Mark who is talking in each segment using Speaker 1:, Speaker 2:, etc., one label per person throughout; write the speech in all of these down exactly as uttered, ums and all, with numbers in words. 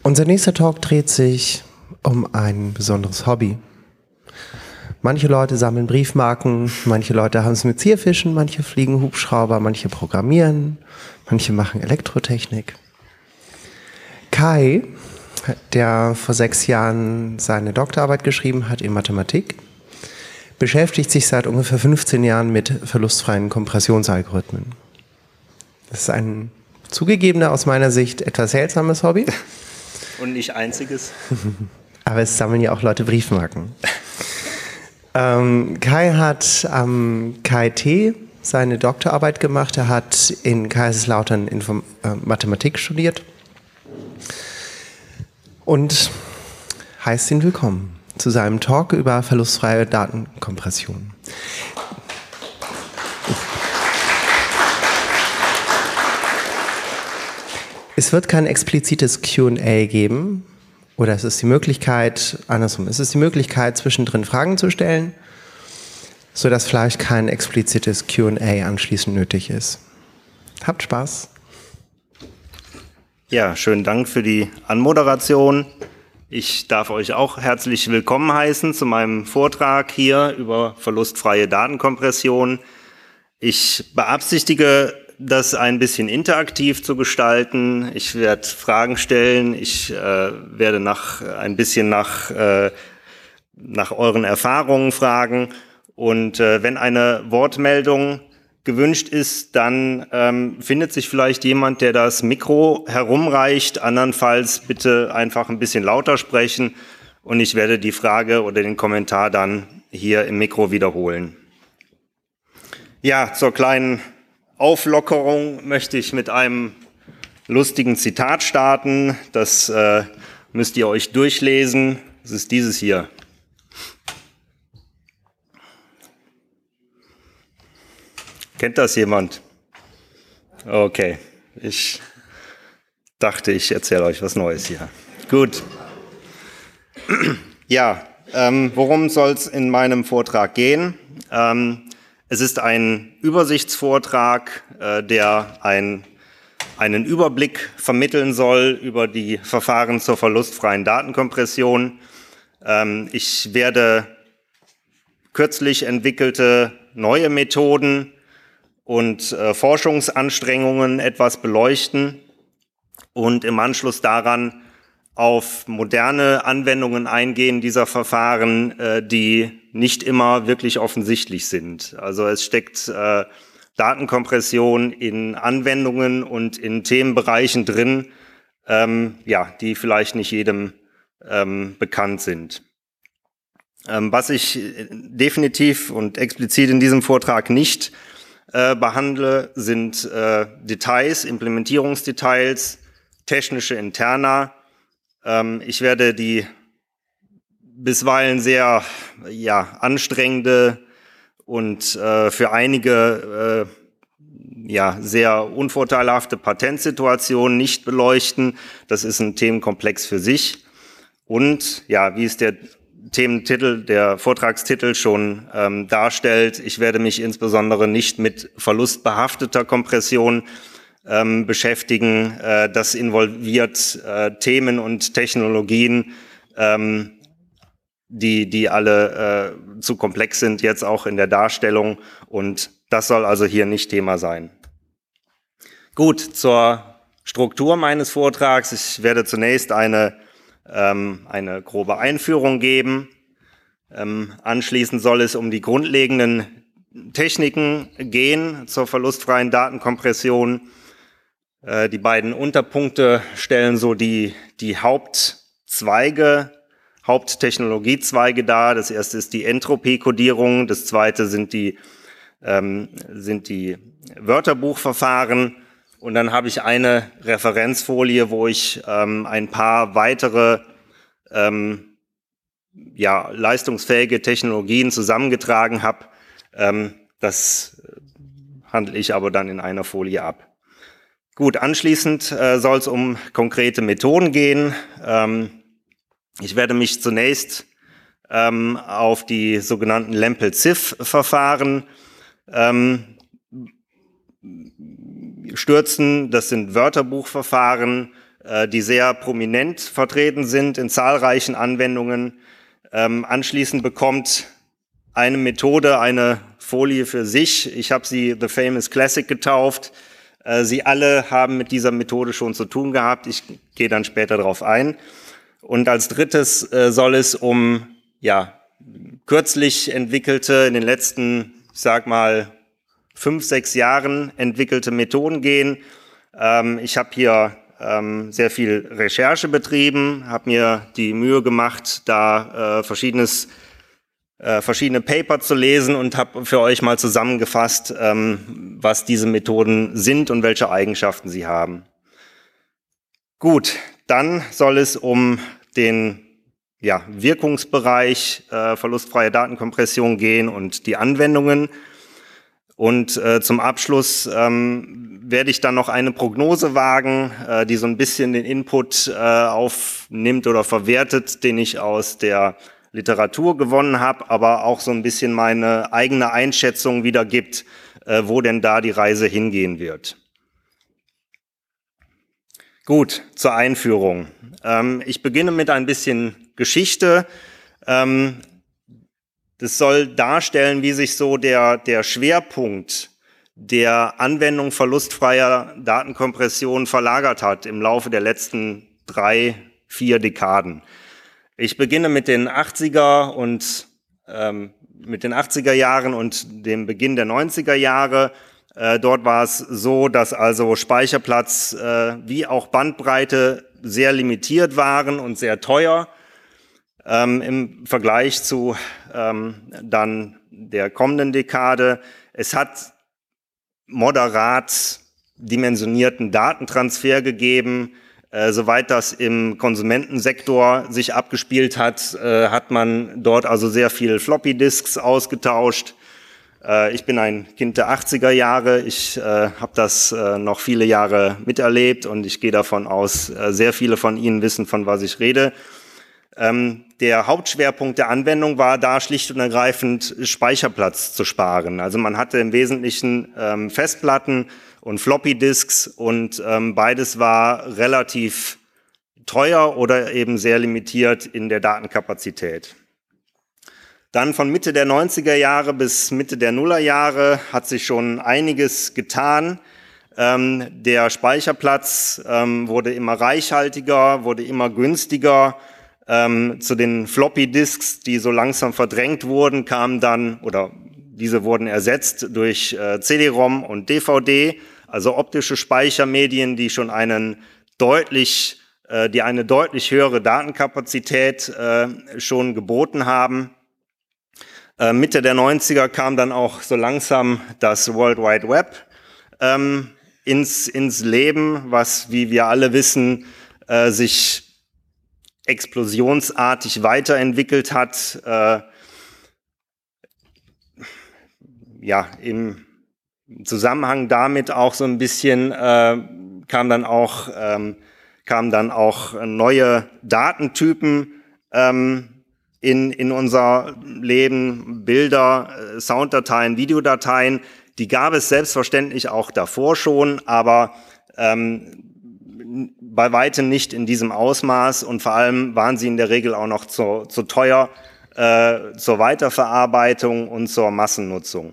Speaker 1: Unser nächster Talk dreht sich um ein besonderes Hobby. Manche Leute sammeln Briefmarken, manche Leute haben es mit Zierfischen, manche fliegen Hubschrauber, manche programmieren, manche machen Elektrotechnik. Kai, der vor sechs Jahren seine Doktorarbeit geschrieben hat in Mathematik, beschäftigt sich seit ungefähr fünfzehn Jahren mit verlustfreien Kompressionsalgorithmen. Das ist ein zugegebener, aus meiner Sicht etwas seltsames Hobby.
Speaker 2: Und nicht einziges.
Speaker 1: Aber es sammeln ja auch Leute Briefmarken. ähm, Kai hat am K I T seine Doktorarbeit gemacht. Er hat in Kaiserslautern Inform- äh, Mathematik studiert. Und heißt ihn willkommen zu seinem Talk über verlustfreie Datenkompression. Es wird kein explizites Q und A geben, oder es ist die Möglichkeit, andersrum, es ist die Möglichkeit, zwischendrin Fragen zu stellen, sodass vielleicht kein explizites Q und A anschließend nötig ist. Habt Spaß.
Speaker 2: Ja, schönen Dank für die Anmoderation. Ich darf euch auch herzlich willkommen heißen zu meinem Vortrag hier über verlustfreie Datenkompression. Ich beabsichtige, das ein bisschen interaktiv zu gestalten. Ich werde Fragen stellen. Ich äh, werde nach, ein bisschen nach, äh, nach euren Erfahrungen fragen. Und äh, wenn eine Wortmeldung gewünscht ist, dann ähm, findet sich vielleicht jemand, der das Mikro herumreicht. Andernfalls bitte einfach ein bisschen lauter sprechen und ich werde die Frage oder den Kommentar dann hier im Mikro wiederholen. Ja, zur kleinen Auflockerung möchte ich mit einem lustigen Zitat starten. Das äh, müsst ihr euch durchlesen. Das ist dieses hier. Kennt das jemand? Okay, ich dachte, ich erzähle euch was Neues hier. Gut. Ja, ähm, worum soll es in meinem Vortrag gehen? Ähm, es ist ein Übersichtsvortrag, äh, der ein, einen Überblick vermitteln soll über die Verfahren zur verlustfreien Datenkompression. Ähm, ich werde kürzlich entwickelte neue Methoden und äh, Forschungsanstrengungen etwas beleuchten und im Anschluss daran auf moderne Anwendungen eingehen dieser Verfahren, äh, die nicht immer wirklich offensichtlich sind. Also es steckt äh, Datenkompression in Anwendungen und in Themenbereichen drin, ähm, ja, die vielleicht nicht jedem ähm, bekannt sind. Ähm, was ich definitiv und explizit in diesem Vortrag nicht Äh, behandle, sind äh, Details, Implementierungsdetails, technische Interna. Ähm, ich werde die bisweilen sehr ja, anstrengende und äh, für einige äh, ja, sehr unvorteilhafte Patentsituation nicht beleuchten. Das ist ein Themenkomplex für sich. Und ja, wie es der Thementitel, der Vortragstitel schon ähm, darstellt, ich werde mich insbesondere nicht mit verlustbehafteter Kompression ähm, beschäftigen. Äh, das involviert äh, Themen und Technologien, ähm, die, die alle äh, zu komplex sind, jetzt auch in der Darstellung. Und das soll also hier nicht Thema sein. Gut, zur Struktur meines Vortrags. Ich werde zunächst eine eine grobe Einführung geben. Ähm, anschließend soll es um die grundlegenden Techniken gehen zur verlustfreien Datenkompression. Äh, die beiden Unterpunkte stellen so die, die Hauptzweige, Haupttechnologiezweige dar. Das erste ist die Entropie-Kodierung, das zweite sind die, ähm, sind die Wörterbuchverfahren. Und dann habe ich eine Referenzfolie, wo ich ähm, ein paar weitere ähm, ja, leistungsfähige Technologien zusammengetragen habe. Ähm, das handle ich aber dann in einer Folie ab. Gut, anschließend äh, soll es um konkrete Methoden gehen. Ähm, ich werde mich zunächst ähm, auf die sogenannten Lempel-Ziff-Verfahren ähm, stürzen. Das sind Wörterbuchverfahren, äh, die sehr prominent vertreten sind in zahlreichen Anwendungen. Ähm, anschließend bekommt eine Methode eine Folie für sich. Ich habe sie The Famous Classic getauft. Äh, sie alle haben mit dieser Methode schon zu tun gehabt. Ich gehe dann später darauf ein. Und als drittes äh, soll es um ja, kürzlich entwickelte, in den letzten, ich sag mal, fünf, sechs Jahren entwickelte Methoden gehen. Ähm, ich habe hier ähm, sehr viel Recherche betrieben, habe mir die Mühe gemacht, da äh, verschiedenes, äh, verschiedene Paper zu lesen und habe für euch mal zusammengefasst, ähm, was diese Methoden sind und welche Eigenschaften sie haben. Gut, dann soll es um den ja, Wirkungsbereich äh, verlustfreie Datenkompression gehen und die Anwendungen. Und äh, zum Abschluss ähm, werde ich dann noch eine Prognose wagen, äh, die so ein bisschen den Input äh, aufnimmt oder verwertet, den ich aus der Literatur gewonnen habe, aber auch so ein bisschen meine eigene Einschätzung wiedergibt, äh, wo denn da die Reise hingehen wird. Gut, zur Einführung. Ähm, ich beginne mit ein bisschen Geschichte. Ähm, das soll darstellen, wie sich so der, der Schwerpunkt der Anwendung verlustfreier Datenkompression verlagert hat im Laufe der letzten drei, vier Dekaden. Ich beginne mit den achtziger und ähm, mit den achtziger Jahren und dem Beginn der neunziger Jahre. Äh, dort war es so, dass also Speicherplatz äh, wie auch Bandbreite sehr limitiert waren und sehr teuer. Ähm, im Vergleich zu ähm, dann der kommenden Dekade. Es hat moderat dimensionierten Datentransfer gegeben. Äh, soweit das im Konsumentensektor sich abgespielt hat, äh, hat man dort also sehr viel Floppy-Disks ausgetauscht. Äh, ich bin ein Kind der achtziger Jahre. Ich äh, habe das äh, noch viele Jahre miterlebt und ich gehe davon aus, äh, sehr viele von Ihnen wissen, von was ich rede. Ähm, der Hauptschwerpunkt der Anwendung war da schlicht und ergreifend Speicherplatz zu sparen. Also man hatte im Wesentlichen ähm, Festplatten und Floppy-Disks und ähm, beides war relativ teuer oder eben sehr limitiert in der Datenkapazität. Dann von Mitte der neunziger Jahre bis Mitte der Nullerjahre hat sich schon einiges getan. Ähm, der Speicherplatz ähm, wurde immer reichhaltiger, wurde immer günstiger. Ähm, zu den Floppy-Disks, die so langsam verdrängt wurden, kamen dann, oder diese wurden ersetzt durch äh, C D-ROM und D V D, also optische Speichermedien, die schon einen deutlich, äh, die eine deutlich höhere Datenkapazität äh, schon geboten haben. Äh, Mitte der neunziger kam dann auch so langsam das World Wide Web ähm, ins, ins Leben, was, wie wir alle wissen, äh, sich explosionsartig weiterentwickelt hat. Äh, ja, im Zusammenhang damit auch so ein bisschen äh, kam dann auch ähm, kamen dann auch neue Datentypen ähm, in in unser Leben, Bilder, äh, Sounddateien, Videodateien. Die gab es selbstverständlich auch davor schon, aber ähm, bei weitem nicht in diesem Ausmaß und vor allem waren sie in der Regel auch noch zu, zu teuer äh, zur Weiterverarbeitung und zur Massennutzung.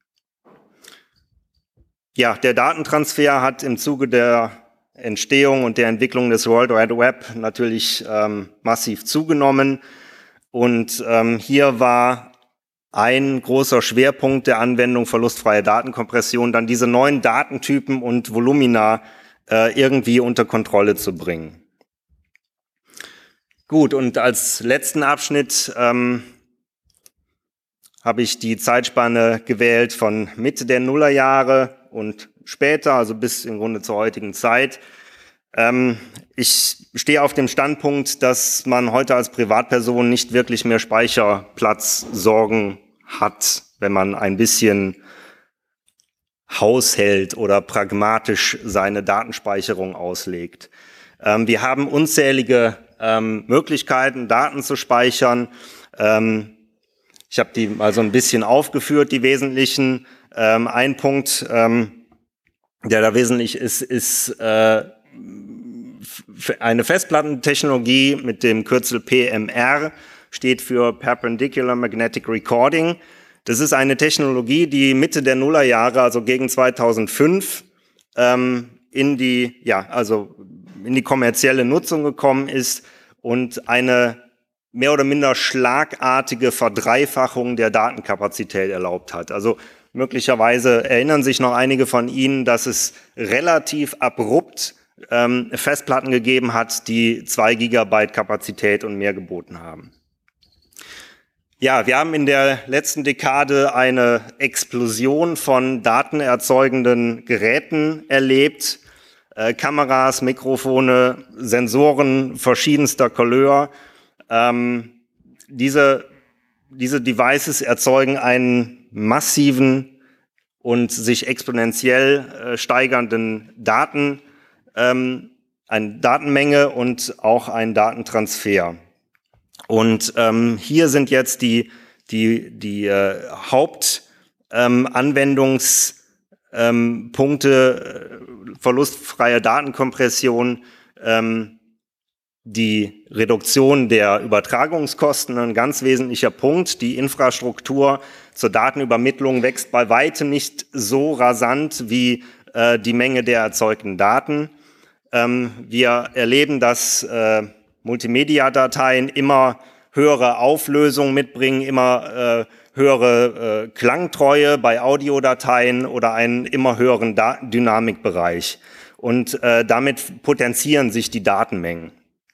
Speaker 2: Ja, der Datentransfer hat im Zuge der Entstehung und der Entwicklung des World Wide Web natürlich ähm, massiv zugenommen und ähm, hier war ein großer Schwerpunkt der Anwendung verlustfreie Datenkompression, dann diese neuen Datentypen und Volumina irgendwie unter Kontrolle zu bringen. Gut, und als letzten Abschnitt ähm, habe ich die Zeitspanne gewählt von Mitte der Nullerjahre und später, also bis im Grunde zur heutigen Zeit. Ähm, ich stehe auf dem Standpunkt, dass man heute als Privatperson nicht wirklich mehr Speicherplatzsorgen hat, wenn man ein bisschen haushält oder pragmatisch seine Datenspeicherung auslegt. Ähm, wir haben unzählige ähm, Möglichkeiten, Daten zu speichern. Ähm, ich habe die mal so ein bisschen aufgeführt, die wesentlichen. Ähm, ein Punkt, ähm, der da wesentlich ist, ist äh, eine Festplattentechnologie mit dem Kürzel P M R, steht für Perpendicular Magnetic Recording. Das ist eine Technologie, die Mitte der Nullerjahre, also gegen zweitausendfünf, ähm, in die, ja, also in die kommerzielle Nutzung gekommen ist und eine mehr oder minder schlagartige Verdreifachung der Datenkapazität erlaubt hat. Also möglicherweise erinnern sich noch einige von Ihnen, dass es relativ abrupt ähm, Festplatten gegeben hat, die zwei Gigabyte Kapazität und mehr geboten haben. Ja, wir haben in der letzten Dekade eine Explosion von datenerzeugenden Geräten erlebt. Äh, Kameras, Mikrofone, Sensoren verschiedenster Couleur. Ähm, diese, diese Devices erzeugen einen massiven und sich exponentiell äh, steigernden Daten, ähm, eine Datenmenge und auch einen Datentransfer. Und ähm, hier sind jetzt die, die, die äh, Hauptanwendungspunkte, ähm, äh, verlustfreie Datenkompression, ähm, die Reduktion der Übertragungskosten, ein ganz wesentlicher Punkt. Die Infrastruktur zur Datenübermittlung wächst bei weitem nicht so rasant wie äh, die Menge der erzeugten Daten. Ähm, wir erleben, dass äh, Multimedia-Dateien immer höhere Auflösung mitbringen, immer äh, höhere äh, Klangtreue bei Audiodateien oder einen immer höheren da- Dynamikbereich. Und äh, damit potenzieren sich die Datenmengen.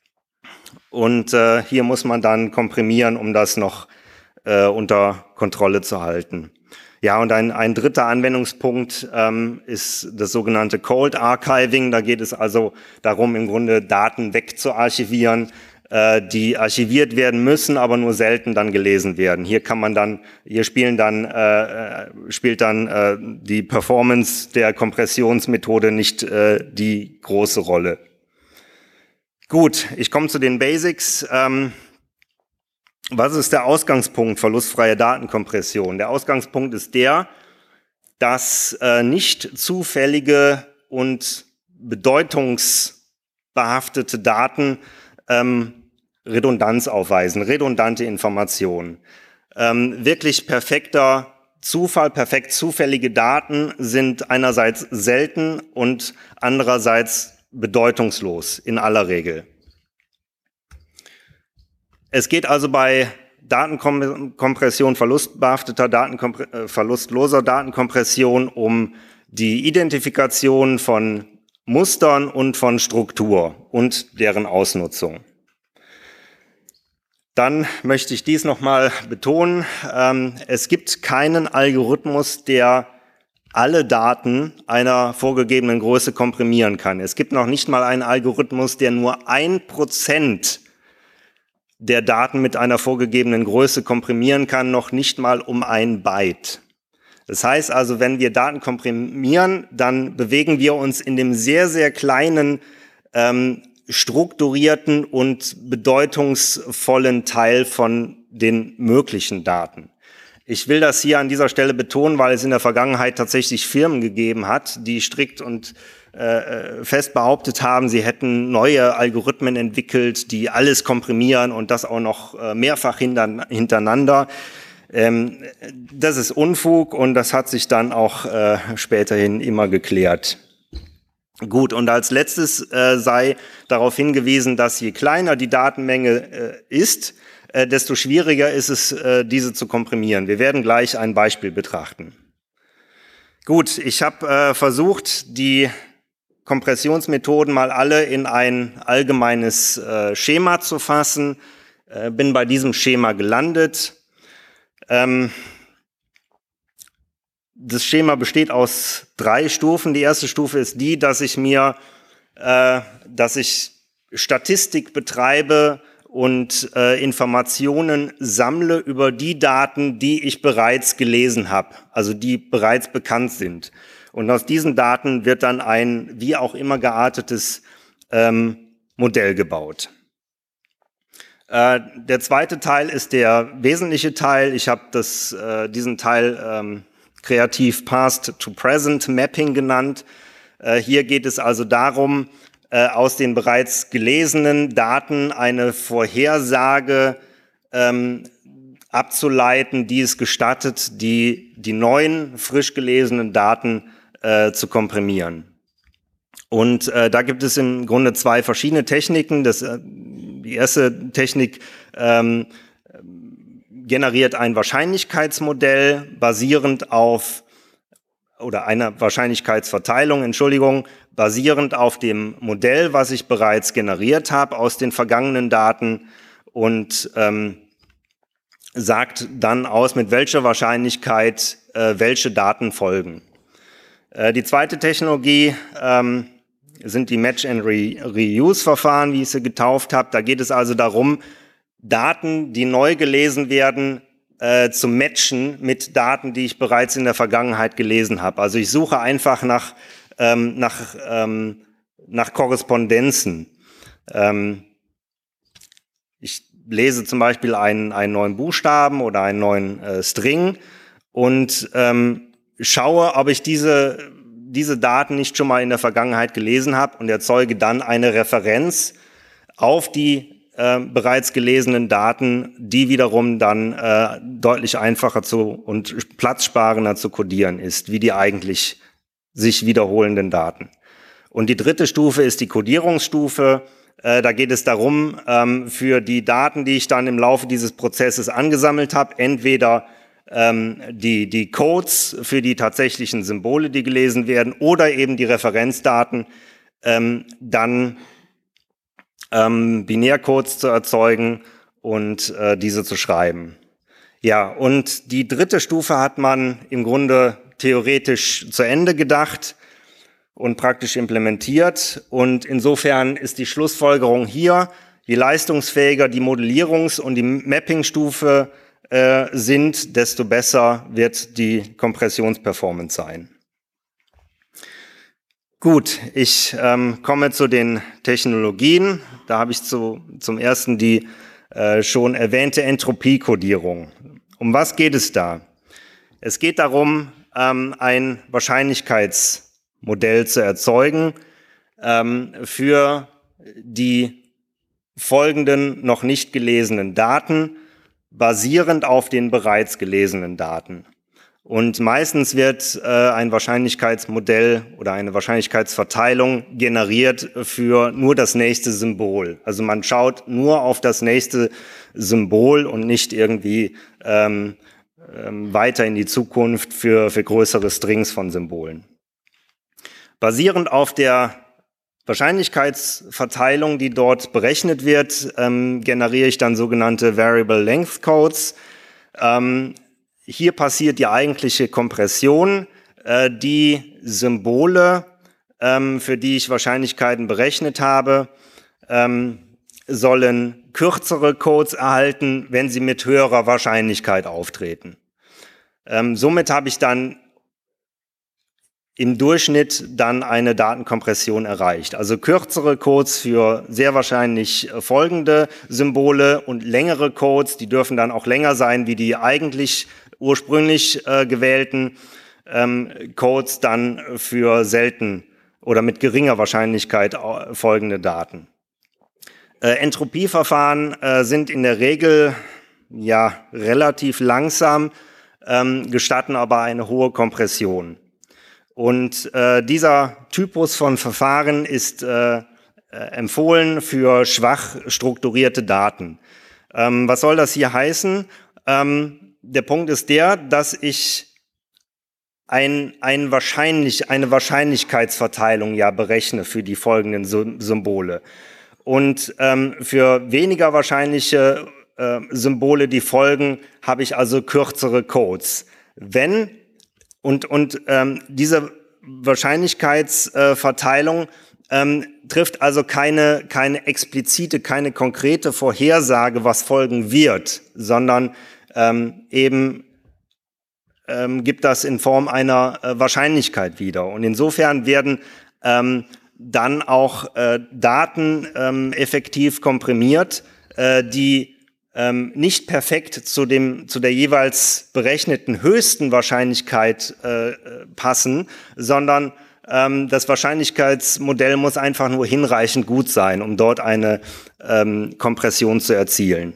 Speaker 2: Und äh, hier muss man dann komprimieren, um das noch äh, unter Kontrolle zu halten. Ja, und ein, ein dritter Anwendungspunkt ähm, ist das sogenannte Cold Archiving. Da geht es also darum, im Grunde Daten wegzuarchivieren, äh, die archiviert werden müssen, aber nur selten dann gelesen werden. Hier kann man dann, hier spielen dann, äh, spielt dann äh, die Performance der Kompressionsmethode nicht äh, die große Rolle. Gut, ich komme zu den Basics. Ähm, was ist der Ausgangspunkt verlustfreie Datenkompression? Der Ausgangspunkt ist der, dass äh, nicht zufällige und bedeutungsbehaftete Daten ähm, Redundanz aufweisen, redundante Informationen. Ähm, wirklich perfekter Zufall, perfekt zufällige Daten sind einerseits selten und andererseits bedeutungslos in aller Regel. Es geht also bei Datenkompression, verlustbehafteter Datenkompre- äh, verlustloser Datenkompression um die Identifikation von Mustern und von Struktur und deren Ausnutzung. Dann möchte ich dies nochmal betonen. Ähm, es gibt keinen Algorithmus, der alle Daten einer vorgegebenen Größe komprimieren kann. Es gibt noch nicht mal einen Algorithmus, der nur ein Prozent der Daten mit einer vorgegebenen Größe komprimieren kann, noch nicht mal um ein Byte. Das heißt also, wenn wir Daten komprimieren, dann bewegen wir uns in dem sehr, sehr kleinen, ähm, strukturierten und bedeutungsvollen Teil von den möglichen Daten. Ich will das hier an dieser Stelle betonen, weil es in der Vergangenheit tatsächlich Firmen gegeben hat, die strikt und äh, fest behauptet haben, sie hätten neue Algorithmen entwickelt, die alles komprimieren und das auch noch äh, mehrfach hintereinander. Ähm, das ist Unfug und das hat sich dann auch äh, späterhin immer geklärt. Gut, und als letztes äh, sei darauf hingewiesen, dass je kleiner die Datenmenge äh, ist, äh, desto schwieriger ist es, äh, diese zu komprimieren. Wir werden gleich ein Beispiel betrachten. Gut, ich habe äh, versucht, die Kompressionsmethoden mal alle in ein allgemeines äh, Schema zu fassen. Äh, bin bei diesem Schema gelandet. Ähm, Das Schema besteht aus drei Stufen. Die erste Stufe ist die, dass ich mir, äh, dass ich Statistik betreibe und äh, Informationen sammle über die Daten, die ich bereits gelesen habe, also die bereits bekannt sind. Und aus diesen Daten wird dann ein wie auch immer geartetes ähm, Modell gebaut. Äh, der zweite Teil ist der wesentliche Teil. Ich habe das äh, diesen Teil ähm, kreativ Past to Present Mapping genannt. Äh, hier geht es also darum, äh, aus den bereits gelesenen Daten eine Vorhersage ähm, abzuleiten, die es gestattet, die, die neuen, frisch gelesenen Daten äh, zu komprimieren. Und äh, da gibt es im Grunde zwei verschiedene Techniken. Das, äh, die erste Technik ähm, generiert ein Wahrscheinlichkeitsmodell basierend auf, oder eine Wahrscheinlichkeitsverteilung, Entschuldigung, basierend auf dem Modell, was ich bereits generiert habe aus den vergangenen Daten und ähm, sagt dann aus, mit welcher Wahrscheinlichkeit äh, welche Daten folgen. Äh, die zweite Technologie ähm, sind die Match-and-Reuse-Verfahren, wie ich sie getauft habe. Da geht es also darum, Daten, die neu gelesen werden, äh, zu matchen mit Daten, die ich bereits in der Vergangenheit gelesen habe. Also ich suche einfach nach, ähm, nach, ähm, nach Korrespondenzen. Ähm, ich lese zum Beispiel einen, einen neuen Buchstaben oder einen neuen äh, String und ähm, schaue, ob ich diese, diese Daten nicht schon mal in der Vergangenheit gelesen habe und erzeuge dann eine Referenz auf die äh, bereits gelesenen Daten, die wiederum dann äh, deutlich einfacher zu und platzsparender zu codieren ist, wie die eigentlich sich wiederholenden Daten. Und die dritte Stufe ist die Codierungsstufe. Äh, da geht es darum, ähm, für die Daten, die ich dann im Laufe dieses Prozesses angesammelt habe, entweder ähm, die, die Codes für die tatsächlichen Symbole, die gelesen werden, oder eben die Referenzdaten, ähm, dann ähm, Binärcodes zu erzeugen und äh, diese zu schreiben. Ja, und die dritte Stufe hat man im Grunde theoretisch zu Ende gedacht und praktisch implementiert. Und insofern ist die Schlussfolgerung hier, je leistungsfähiger die Modellierungs- und die Mapping-Stufe äh, sind, desto besser wird die Kompressionsperformance sein. Gut, ich ähm, komme zu den Technologien. Da habe ich zu, zum ersten die äh, schon erwähnte Entropie-Kodierung. Um was geht es da? Es geht darum, ähm, ein Wahrscheinlichkeitsmodell zu erzeugen ähm, für die folgenden noch nicht gelesenen Daten, basierend auf den bereits gelesenen Daten. Und meistens wird äh, ein Wahrscheinlichkeitsmodell oder eine Wahrscheinlichkeitsverteilung generiert für nur das nächste Symbol. Also man schaut nur auf das nächste Symbol und nicht irgendwie ähm, ähm, weiter in die Zukunft für, für größere Strings von Symbolen. Basierend auf der Wahrscheinlichkeitsverteilung, die dort berechnet wird, ähm, generiere ich dann sogenannte Variable Length Codes. Ähm, Hier passiert die eigentliche Kompression. Äh, die Symbole, ähm, für die ich Wahrscheinlichkeiten berechnet habe, ähm, sollen kürzere Codes erhalten, wenn sie mit höherer Wahrscheinlichkeit auftreten. Ähm, somit habe ich dann im Durchschnitt dann eine Datenkompression erreicht. Also kürzere Codes für sehr wahrscheinlich folgende Symbole und längere Codes, die dürfen dann auch länger sein wie die eigentlich ursprünglich äh, gewählten ähm, Codes dann für selten oder mit geringer Wahrscheinlichkeit folgende Daten. Äh, Entropieverfahren äh, sind in der Regel ja relativ langsam, ähm, gestatten aber eine hohe Kompression. Und äh, dieser Typus von Verfahren ist äh, äh, empfohlen für schwach strukturierte Daten. Ähm, was soll das hier heißen? Ähm, der Punkt ist der, dass ich ein, ein wahrscheinlich, eine Wahrscheinlichkeitsverteilung ja berechne für die folgenden Symbole. Und ähm, für weniger wahrscheinliche äh, Symbole, die folgen, habe ich also kürzere Codes. Wenn Und, und ähm, diese Wahrscheinlichkeitsverteilung ähm, trifft also keine, keine explizite, keine konkrete Vorhersage, was folgen wird, sondern ähm, eben ähm, gibt das in Form einer äh, Wahrscheinlichkeit wieder. Und insofern werden ähm, dann auch äh, Daten ähm, effektiv komprimiert, äh, die Ähm, nicht perfekt zu dem zu der jeweils berechneten höchsten Wahrscheinlichkeit äh, passen, sondern Ähm, das Wahrscheinlichkeitsmodell muss einfach nur hinreichend gut sein, um dort eine ähm, Kompression zu erzielen.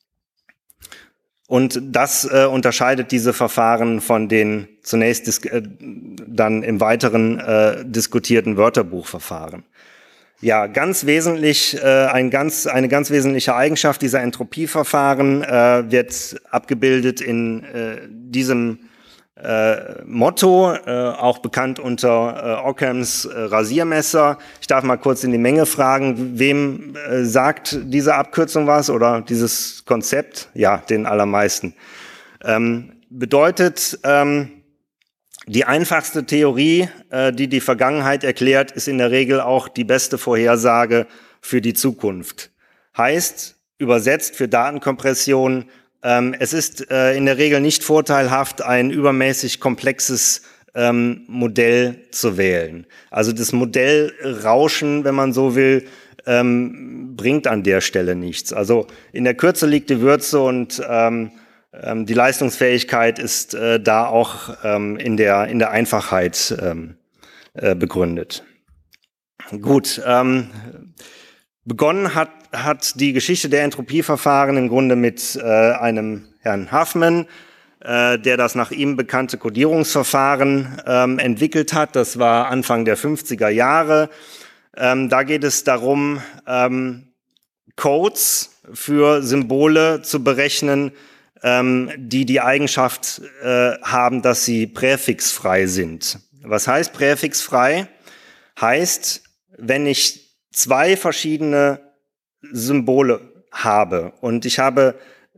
Speaker 2: Und das äh, unterscheidet diese Verfahren von den zunächst dis äh, dann im Weiteren äh, diskutierten Wörterbuchverfahren. Ja, ganz wesentlich, äh, ein ganz, eine ganz wesentliche Eigenschaft dieser Entropieverfahren äh, wird abgebildet in äh, diesem äh, Motto, äh, auch bekannt unter äh, Ockhams äh, Rasiermesser. Ich darf mal kurz in die Menge fragen, wem äh, sagt diese Abkürzung was oder dieses Konzept? Ja, den allermeisten. Ähm, bedeutet, ähm, die einfachste Theorie, äh, die die Vergangenheit erklärt, ist in der Regel auch die beste Vorhersage für die Zukunft. Heißt, übersetzt für Datenkompression, ähm, es ist äh, in der Regel nicht vorteilhaft, ein übermäßig komplexes ähm, Modell zu wählen. Also das Modellrauschen, wenn man so will, ähm, bringt an der Stelle nichts. Also in der Kürze liegt die Würze und ähm, die Leistungsfähigkeit ist äh, da auch ähm, in der in der Einfachheit ähm, äh, begründet. Gut, ähm, begonnen hat hat die Geschichte der Entropieverfahren im Grunde mit äh, einem Herrn Huffman, äh, der das nach ihm bekannte Codierungsverfahren ähm, entwickelt hat. Das war Anfang der fünfziger Jahre. Ähm, da geht es darum, ähm, Codes für Symbole zu berechnen, die die Eigenschaft äh, haben, dass sie präfixfrei sind. Was heißt präfixfrei? Heißt, wenn ich zwei verschiedene Symbole habe und ich habe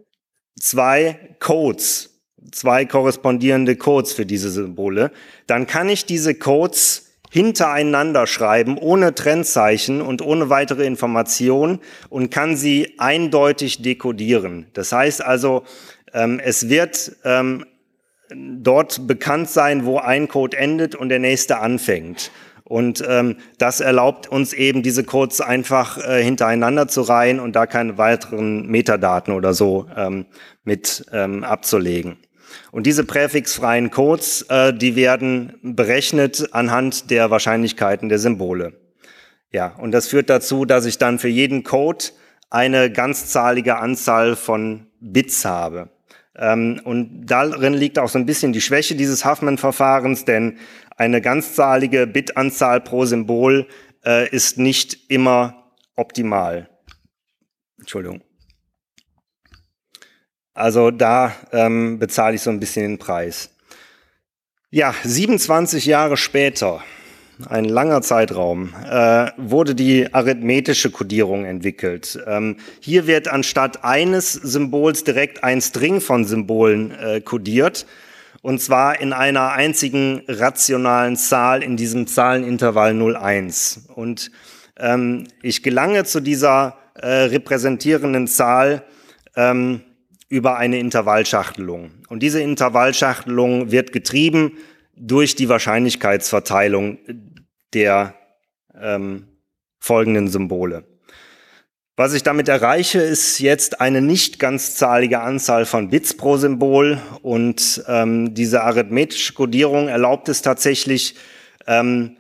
Speaker 2: zwei Codes, zwei korrespondierende Codes für diese Symbole, dann kann ich diese Codes hintereinander schreiben, ohne Trennzeichen und ohne weitere Information und kann sie eindeutig dekodieren. Das heißt also, ähm, es wird ähm, dort bekannt sein, wo ein Code endet und der nächste anfängt. Und ähm, das erlaubt uns eben, diese Codes einfach äh, hintereinander zu reihen und da keine weiteren Metadaten oder so ähm, mit ähm, abzulegen. Und diese präfixfreien Codes, äh, die werden berechnet anhand der Wahrscheinlichkeiten der Symbole. Ja, und das führt dazu, dass ich dann für jeden Code eine ganzzahlige Anzahl von Bits habe. Ähm, und darin liegt auch so ein bisschen die Schwäche dieses Huffman-Verfahrens, denn eine ganzzahlige Bitanzahl pro Symbol äh, ist nicht immer optimal. Entschuldigung. Also da ähm, bezahle ich so ein bisschen den Preis. Ja, siebenundzwanzig Jahre später, ein langer Zeitraum, äh, wurde die arithmetische Codierung entwickelt. Ähm, hier wird anstatt eines Symbols direkt ein String von Symbolen äh, codiert, und zwar in einer einzigen rationalen Zahl in diesem Zahlenintervall null eins. Und ähm, ich gelange zu dieser äh, repräsentierenden Zahl ähm, über eine Intervallschachtelung. Und diese Intervallschachtelung wird getrieben durch die Wahrscheinlichkeitsverteilung der ähm, folgenden Symbole. Was ich damit erreiche, ist jetzt eine nicht ganzzahlige Anzahl von Bits pro Symbol, und ähm, diese arithmetische Codierung erlaubt es tatsächlich, ähm,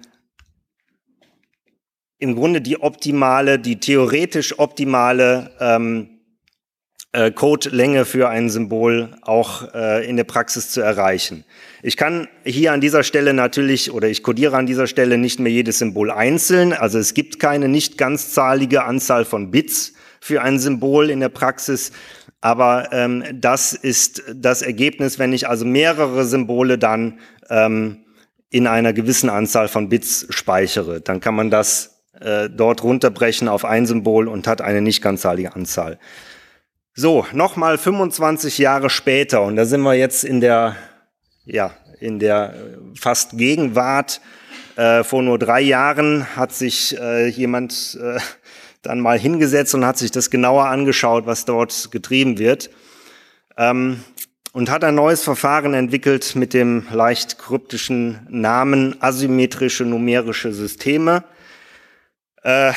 Speaker 2: im Grunde die optimale, die theoretisch optimale ähm, Codelänge für ein Symbol auch äh, in der Praxis zu erreichen. Ich kann hier an dieser Stelle natürlich, oder ich codiere an dieser Stelle nicht mehr jedes Symbol einzeln, also es gibt keine nicht ganzzahlige Anzahl von Bits für ein Symbol in der Praxis, aber ähm, das ist das Ergebnis, wenn ich also mehrere Symbole dann ähm, in einer gewissen Anzahl von Bits speichere. Dann kann man das äh, dort runterbrechen auf ein Symbol und hat eine nicht ganzzahlige Anzahl. So, nochmal fünfundzwanzig Jahre später, und da sind wir jetzt in der, ja, in der fast Gegenwart. Äh, vor nur drei Jahren hat sich äh, jemand äh, dann mal hingesetzt und hat sich das genauer angeschaut, was dort getrieben wird, ähm, und hat ein neues Verfahren entwickelt mit dem leicht kryptischen Namen asymmetrische numerische Systeme. Äh,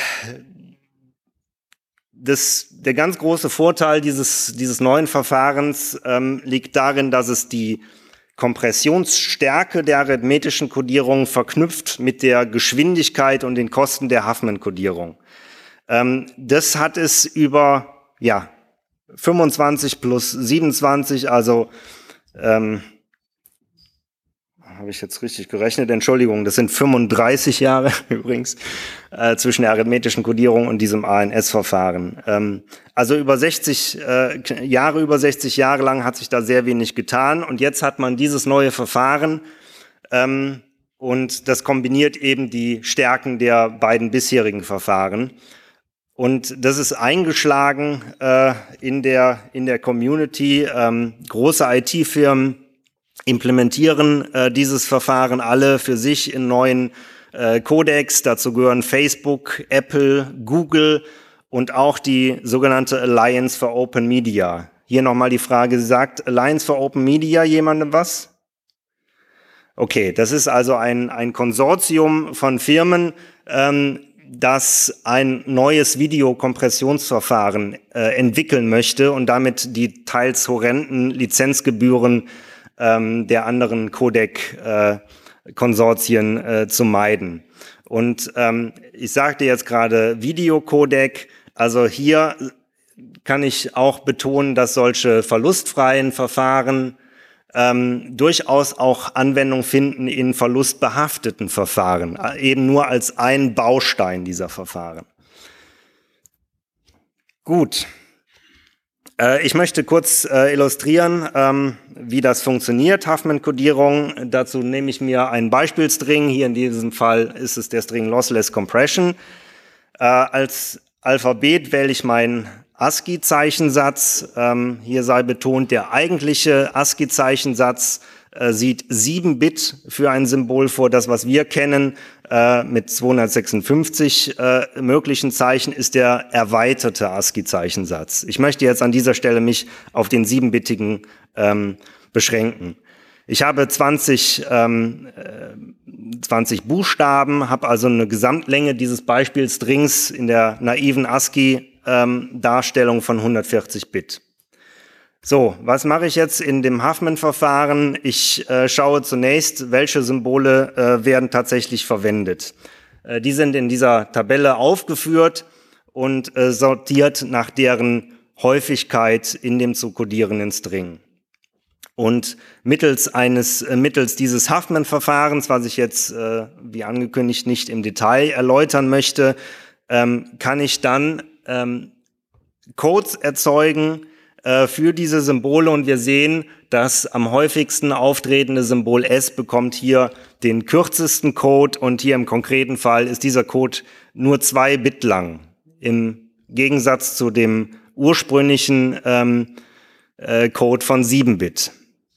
Speaker 2: Das, der ganz große Vorteil dieses, dieses neuen Verfahrens ähm, liegt darin, dass es die Kompressionsstärke der arithmetischen Kodierung verknüpft mit der Geschwindigkeit und den Kosten der Huffman-Kodierung. Ähm, das hat es über ja, fünfundzwanzig plus siebenundzwanzig, also ähm, habe ich jetzt richtig gerechnet, Entschuldigung, das sind fünfunddreißig Jahre übrigens äh, zwischen der arithmetischen Kodierung und diesem A N S-Verfahren. Ähm, also über sechzig äh, Jahre, über sechzig Jahre lang hat sich da sehr wenig getan und jetzt hat man dieses neue Verfahren ähm, und das kombiniert eben die Stärken der beiden bisherigen Verfahren. Und das ist eingeschlagen äh, in der, in der Community. Ähm, große I T-Firmen implementieren äh, dieses Verfahren alle für sich in neuen äh, Codecs. Dazu gehören Facebook, Apple, Google und auch die sogenannte Alliance for Open Media. Hier nochmal die Frage, sagt Alliance for Open Media jemandem was? Okay, das ist also ein, ein Konsortium von Firmen, ähm, das ein neues Videokompressionsverfahren äh, entwickeln möchte und damit die teils horrenden Lizenzgebühren ähm, der anderen Codec-Konsortien äh, äh, zu meiden. Und ähm, ich sagte jetzt gerade Videocodec, also hier kann ich auch betonen, dass solche verlustfreien Verfahren ähm, durchaus auch Anwendung finden in verlustbehafteten Verfahren, eben nur als ein Baustein dieser Verfahren. Gut. Ich möchte kurz äh, illustrieren, ähm, wie das funktioniert, Huffman-Kodierung. Dazu nehme ich mir einen Beispielstring. Hier in diesem Fall ist es der String Lossless Compression. Äh, als Alphabet wähle ich meinen ASCII-Zeichensatz. Ähm, hier sei betont, der eigentliche ASCII-Zeichensatz äh, sieht sieben Bit für ein Symbol vor. Das, was wir kennen, äh, mit zweihundertsechsundfünfzig äh, möglichen Zeichen, ist der erweiterte ASCII-Zeichensatz. Ich möchte jetzt an dieser Stelle mich auf den siebenbittigen ähm, beschränken. Ich habe zwanzig, ähm, zwanzig Buchstaben, habe also eine Gesamtlänge dieses Beispielstrings in der naiven ASCII-Darstellung von hundertvierzig Bit. So, was mache ich jetzt in dem Huffman-Verfahren? Ich äh, schaue zunächst, welche Symbole äh, werden tatsächlich verwendet. Äh, die sind in dieser Tabelle aufgeführt und äh, sortiert nach deren Häufigkeit in dem zu kodierenden String. Und mittels eines, äh, mittels dieses Huffman-Verfahrens, was ich jetzt, äh, wie angekündigt, nicht im Detail erläutern möchte, ähm, kann ich dann ähm, Codes erzeugen äh, für diese Symbole. Und wir sehen, das am häufigsten auftretende Symbol S bekommt hier den kürzesten Code. Und hier im konkreten Fall ist dieser Code nur zwei Bit lang. Im Gegensatz zu dem ursprünglichen ähm, äh, Code von sieben Bit.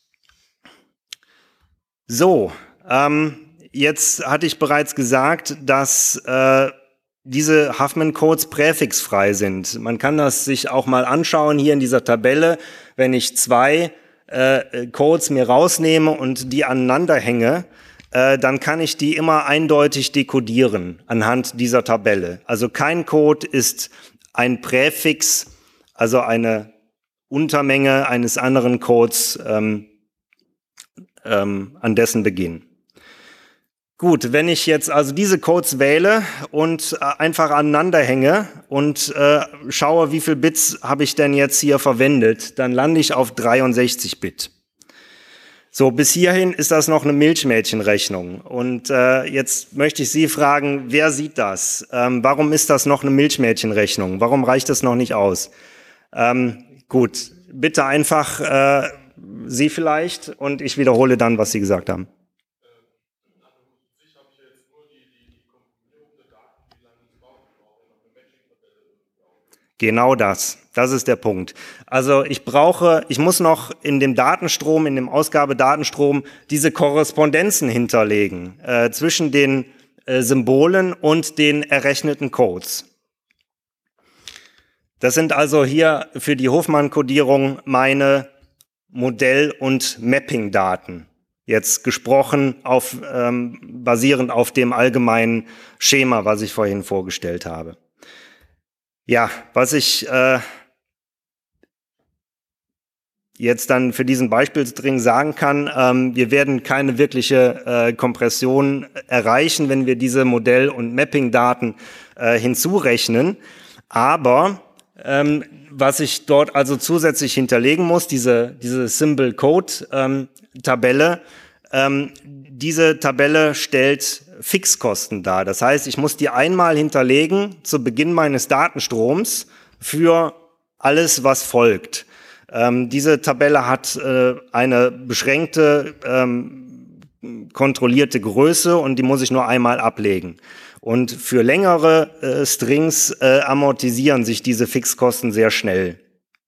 Speaker 2: So, ähm, jetzt hatte ich bereits gesagt, dass äh, diese Huffman-Codes präfixfrei sind. Man kann das sich auch mal anschauen hier in dieser Tabelle. Wenn ich zwei äh, Codes mir rausnehme und die aneinander hänge, äh, dann kann ich die immer eindeutig dekodieren anhand dieser Tabelle. Also kein Code ist ein Präfix, also eine Untermenge eines anderen Codes ähm, ähm, an dessen Beginn. Gut, wenn ich jetzt also diese Codes wähle und äh, einfach aneinander hänge und äh, schaue, wie viel Bits habe ich denn jetzt hier verwendet, dann lande ich auf dreiundsechzig Bit. So, bis hierhin ist das noch eine Milchmädchenrechnung. Und äh, jetzt möchte ich Sie fragen, wer sieht das? Ähm, warum ist das noch eine Milchmädchenrechnung? Warum reicht das noch nicht aus? Ähm, gut, bitte einfach äh, Sie vielleicht und ich wiederhole dann, was Sie gesagt haben. Genau das. Das ist der Punkt. Also ich brauche, ich muss noch in dem Datenstrom, in dem Ausgabedatenstrom diese Korrespondenzen hinterlegen äh, zwischen den äh, Symbolen und den errechneten Codes. Das sind also hier für die Hofmann-Kodierung meine Modell- und Mapping-Daten. Jetzt gesprochen auf, ähm, basierend auf dem allgemeinen Schema, was ich vorhin vorgestellt habe. Ja, was ich äh, jetzt dann für diesen Beispielstring sagen kann, ähm, wir werden keine wirkliche äh, Kompression erreichen, wenn wir diese Modell- und Mapping-Daten äh, hinzurechnen. Aber ähm, was ich dort also zusätzlich hinterlegen muss, diese, diese Symbol-Code-Tabelle, ähm, diese Tabelle stellt Fixkosten dar. Das heißt, ich muss die einmal hinterlegen zu Beginn meines Datenstroms für alles, was folgt. Ähm, diese Tabelle hat äh, eine beschränkte, ähm, kontrollierte Größe und die muss ich nur einmal ablegen. Und für längere äh, Strings äh, amortisieren sich diese Fixkosten sehr schnell.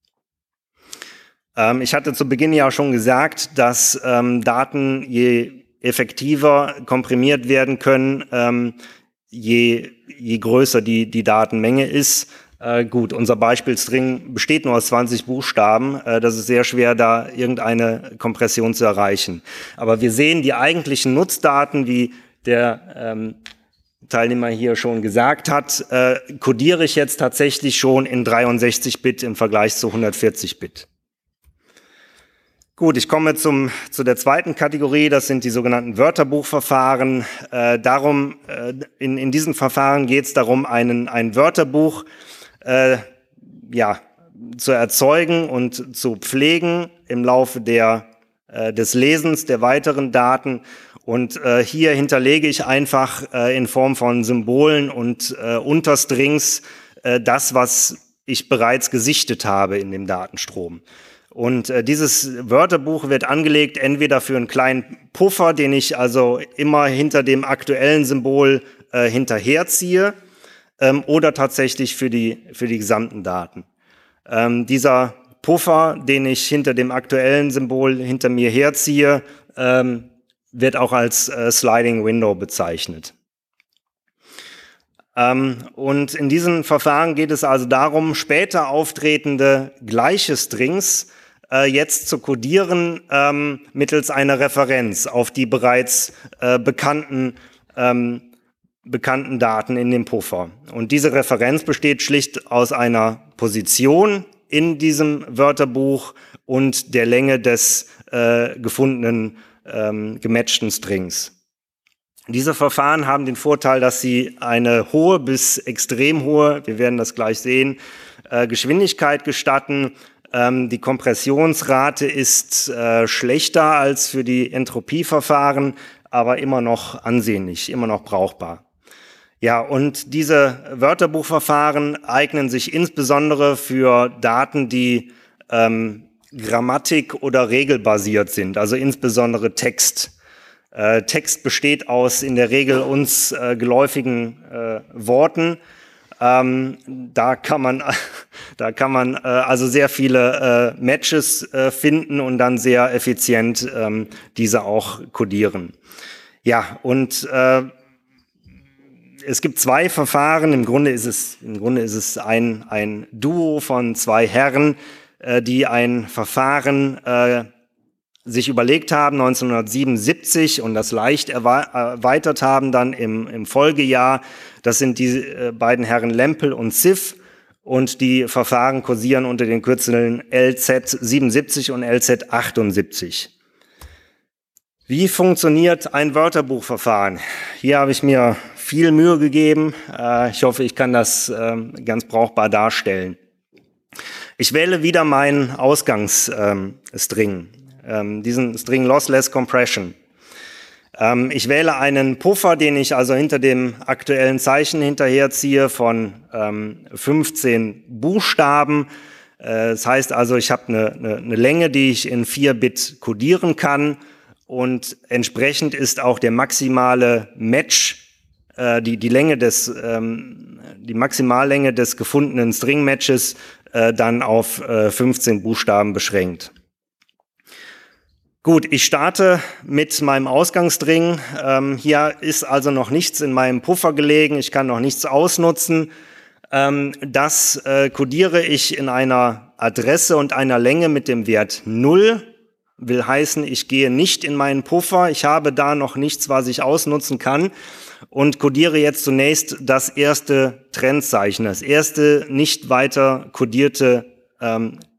Speaker 2: Ähm, ich hatte zu Beginn ja schon gesagt, dass ähm, Daten je effektiver komprimiert werden können, ähm, je, je größer die, die Datenmenge ist. Äh, gut, unser Beispielstring besteht nur aus zwanzig Buchstaben. Äh, das ist sehr schwer, da irgendeine Kompression zu erreichen. Aber wir sehen die eigentlichen Nutzdaten, wie der ähm, Teilnehmer hier schon gesagt hat, äh, codiere ich jetzt tatsächlich schon in dreiundsechzig Bit im Vergleich zu hundertvierzig Bit. Gut, ich komme zum, zu der zweiten Kategorie, das sind die sogenannten Wörterbuchverfahren. Äh, darum, äh, in, in diesen Verfahren geht es darum, einen, ein Wörterbuch äh, ja, zu erzeugen und zu pflegen im Laufe der, äh, des Lesens der weiteren Daten. Und äh, hier hinterlege ich einfach äh, in Form von Symbolen und äh, Unterstrings äh, das, was ich bereits gesichtet habe in dem Datenstrom. Und äh, dieses Wörterbuch wird angelegt entweder für einen kleinen Puffer, den ich also immer hinter dem aktuellen Symbol äh, hinterherziehe, ähm, oder tatsächlich für die, für die gesamten Daten. Ähm, dieser Puffer, den ich hinter dem aktuellen Symbol hinter mir herziehe, ähm, wird auch als äh, Sliding Window bezeichnet. Ähm, und in diesem Verfahren geht es also darum, später auftretende gleiche Strings äh, jetzt zu codieren ähm, mittels einer Referenz auf die bereits äh, bekannten, ähm, bekannten Daten in dem Puffer. Und diese Referenz besteht schlicht aus einer Position in diesem Wörterbuch und der Länge des äh, gefundenen ähm, gematchten Strings. Diese Verfahren haben den Vorteil, dass sie eine hohe bis extrem hohe, wir werden das gleich sehen, äh, Geschwindigkeit gestatten. Ähm, die Kompressionsrate ist äh, schlechter als für die Entropieverfahren, aber immer noch ansehnlich, immer noch brauchbar. Ja, und diese Wörterbuchverfahren eignen sich insbesondere für Daten, die ähm, Grammatik- oder regelbasiert sind, also insbesondere Text. Äh, Text besteht aus in der Regel uns äh, geläufigen äh, Worten. Ähm, da kann man, da kann man äh, also sehr viele äh, Matches äh, finden und dann sehr effizient ähm, diese auch codieren. Ja, und äh, es gibt zwei Verfahren. Im Grunde ist es, im Grunde ist es ein, ein Duo von zwei Herren, äh, die ein Verfahren äh, sich überlegt haben, neunzehnhundertsiebenundsiebzig, und das leicht erweitert haben dann im, im Folgejahr. Das sind die äh, beiden Herren Lempel und Ziff, und die Verfahren kursieren unter den Kürzeln L Z siebenundsiebzig und L Z achtundsiebzig. Wie funktioniert ein Wörterbuchverfahren? Hier habe ich mir viel Mühe gegeben. Äh, ich hoffe, ich kann das äh, ganz brauchbar darstellen. Ich wähle wieder meinen Ausgangsstring. Ähm, Ähm, diesen String Lossless Compression. Ähm, ich wähle einen Puffer, den ich also hinter dem aktuellen Zeichen hinterherziehe von ähm, fünfzehn Buchstaben. Äh, das heißt also, ich habe eine, eine, eine Länge, die ich in vier Bit codieren kann, und entsprechend ist auch der maximale Match, äh, die, die Länge des, ähm, die Maximallänge des gefundenen String-Matches äh, dann auf äh, fünfzehn Buchstaben beschränkt. Gut, ich starte mit meinem Ausgangsstring. Ähm, hier ist also noch nichts in meinem Puffer gelegen. Ich kann noch nichts ausnutzen. Ähm, das äh, codiere ich in einer Adresse und einer Länge mit dem Wert null. Will heißen, ich gehe nicht in meinen Puffer. Ich habe da noch nichts, was ich ausnutzen kann, und codiere jetzt zunächst das erste Trendzeichen, das erste nicht weiter codierte ähm,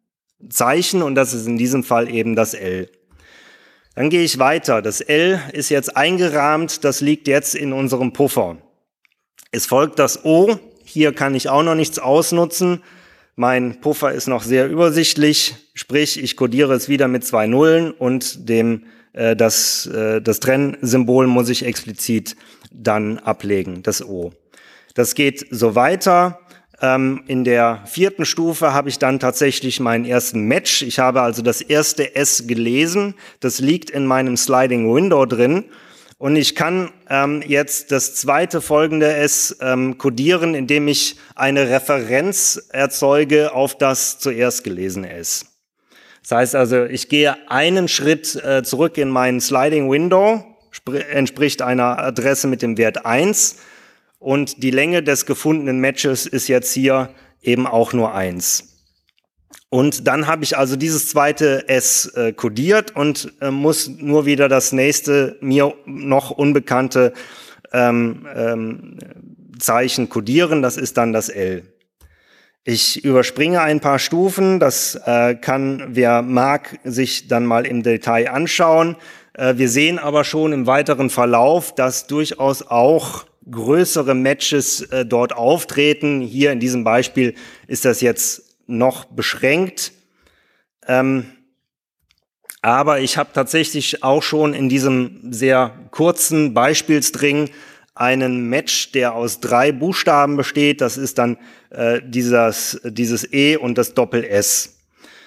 Speaker 2: Zeichen und das ist in diesem Fall eben das L. Dann gehe ich weiter. Das L ist jetzt eingerahmt, das liegt jetzt in unserem Puffer. Es folgt das O. Hier kann ich auch noch nichts ausnutzen. Mein Puffer ist noch sehr übersichtlich, sprich, ich kodiere es wieder mit zwei Nullen und dem, äh, das, äh, das Trennsymbol muss ich explizit dann ablegen, das O. Das geht so weiter. Ähm, in der vierten Stufe habe ich dann tatsächlich meinen ersten Match. Ich habe also das erste S gelesen. Das liegt in meinem Sliding Window drin. Und ich kann ähm, jetzt das zweite folgende S ähm, kodieren, indem ich eine Referenz erzeuge auf das zuerst gelesene S. Das heißt also, ich gehe einen Schritt äh, zurück in meinen Sliding Window, entspricht einer Adresse mit dem Wert eins. Und die Länge des gefundenen Matches ist jetzt hier eben auch nur eins. Und dann habe ich also dieses zweite S äh, kodiert und äh, muss nur wieder das nächste mir noch unbekannte ähm, ähm, Zeichen kodieren. Das ist dann das L. Ich überspringe ein paar Stufen. Das äh, kann, wer mag, sich dann mal im Detail anschauen. Äh, wir sehen aber schon im weiteren Verlauf, dass durchaus auch größere Matches äh, dort auftreten. Hier in diesem Beispiel ist das jetzt noch beschränkt. Ähm, aber ich habe tatsächlich auch schon in diesem sehr kurzen Beispielstring einen Match, der aus drei Buchstaben besteht. Das ist dann äh, dieses, dieses E und das Doppel-S.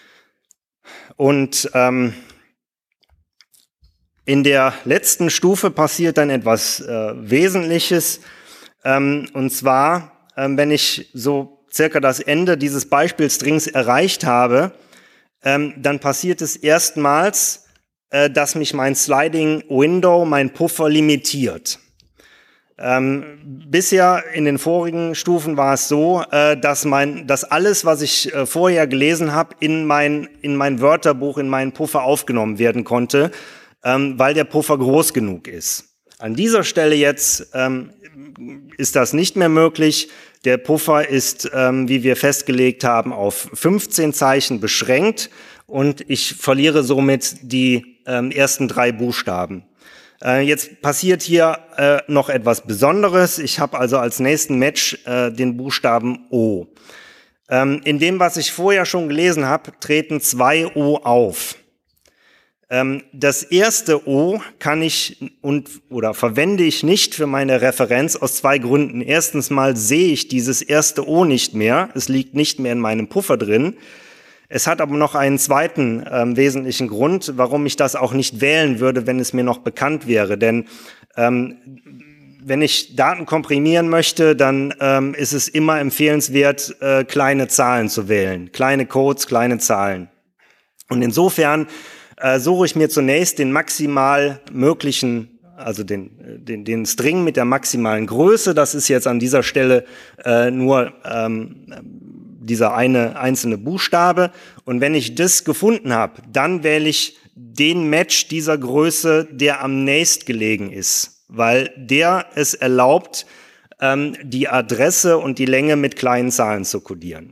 Speaker 2: Und ähm, in der letzten Stufe passiert dann etwas äh, Wesentliches. Ähm, und zwar, ähm, wenn ich so circa das Ende dieses Beispielstrings erreicht habe, ähm, dann passiert es erstmals, äh, dass mich mein Sliding Window, mein Puffer limitiert. Ähm, bisher in den vorigen Stufen war es so, äh, dass, mein, dass alles, was ich äh, vorher gelesen habe, in mein, in mein Wörterbuch, in meinen Puffer aufgenommen werden konnte, ähm, weil der Puffer groß genug ist. An dieser Stelle jetzt ähm, ist das nicht mehr möglich. Der Puffer ist, ähm, wie wir festgelegt haben, auf fünfzehn Zeichen beschränkt und ich verliere somit die ähm, ersten drei Buchstaben. Äh, jetzt passiert hier äh, noch etwas Besonderes. Ich habe also als nächsten Match äh, den Buchstaben O. Ähm, in dem, was ich vorher schon gelesen habe, treten zwei O auf. Ähm, das erste O kann ich und oder verwende ich nicht für meine Referenz aus zwei Gründen. Erstens mal sehe ich dieses erste O nicht mehr. Es liegt nicht mehr in meinem Puffer drin. Es hat aber noch einen zweiten ähm, wesentlichen Grund, warum ich das auch nicht wählen würde, wenn es mir noch bekannt wäre. Denn ähm, wenn ich Daten komprimieren möchte, dann ähm, ist es immer empfehlenswert, äh, kleine Zahlen zu wählen. Kleine Codes, kleine Zahlen. Und insofern äh, suche ich mir zunächst den maximal möglichen, also den, den, den String mit der maximalen Größe. Das ist jetzt an dieser Stelle äh, nur ähm, dieser eine einzelne Buchstabe. Und wenn ich das gefunden habe, dann wähle ich den Match dieser Größe, der am nächstgelegen ist, weil der es erlaubt, ähm, die Adresse und die Länge mit kleinen Zahlen zu kodieren.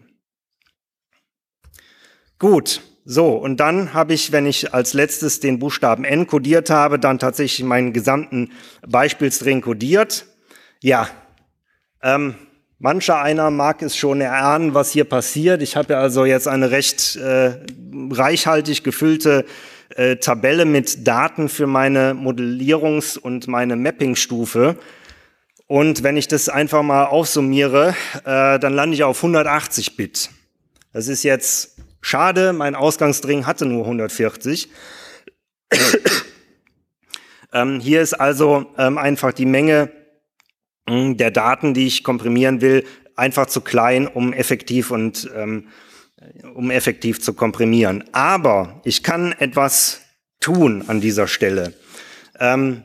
Speaker 2: Gut, so, und dann habe ich, wenn ich als letztes den Buchstaben N kodiert habe, dann tatsächlich meinen gesamten Beispielstring kodiert. Ja, ähm, mancher einer mag es schon erahnen, was hier passiert. Ich habe ja also jetzt eine recht äh, reichhaltig gefüllte äh, Tabelle mit Daten für meine Modellierungs- und meine Mapping-Stufe. Und wenn ich das einfach mal aufsummiere, äh, dann lande ich auf hundertachtzig Bit. Das ist jetzt schade, mein Ausgangsstring hatte nur hundertvierzig. ähm, hier ist also ähm, einfach die Menge der Daten, die ich komprimieren will, einfach zu klein, um effektiv und ähm, um effektiv zu komprimieren. Aber ich kann etwas tun an dieser Stelle. Ähm,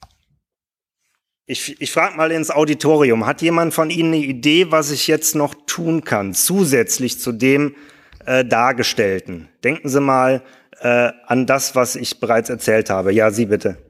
Speaker 2: ich ich frage mal ins Auditorium, hat jemand von Ihnen eine Idee, was ich jetzt noch tun kann, zusätzlich zu dem äh, Dargestellten? Denken Sie mal äh, an das, was ich bereits erzählt habe. Ja, Sie bitte.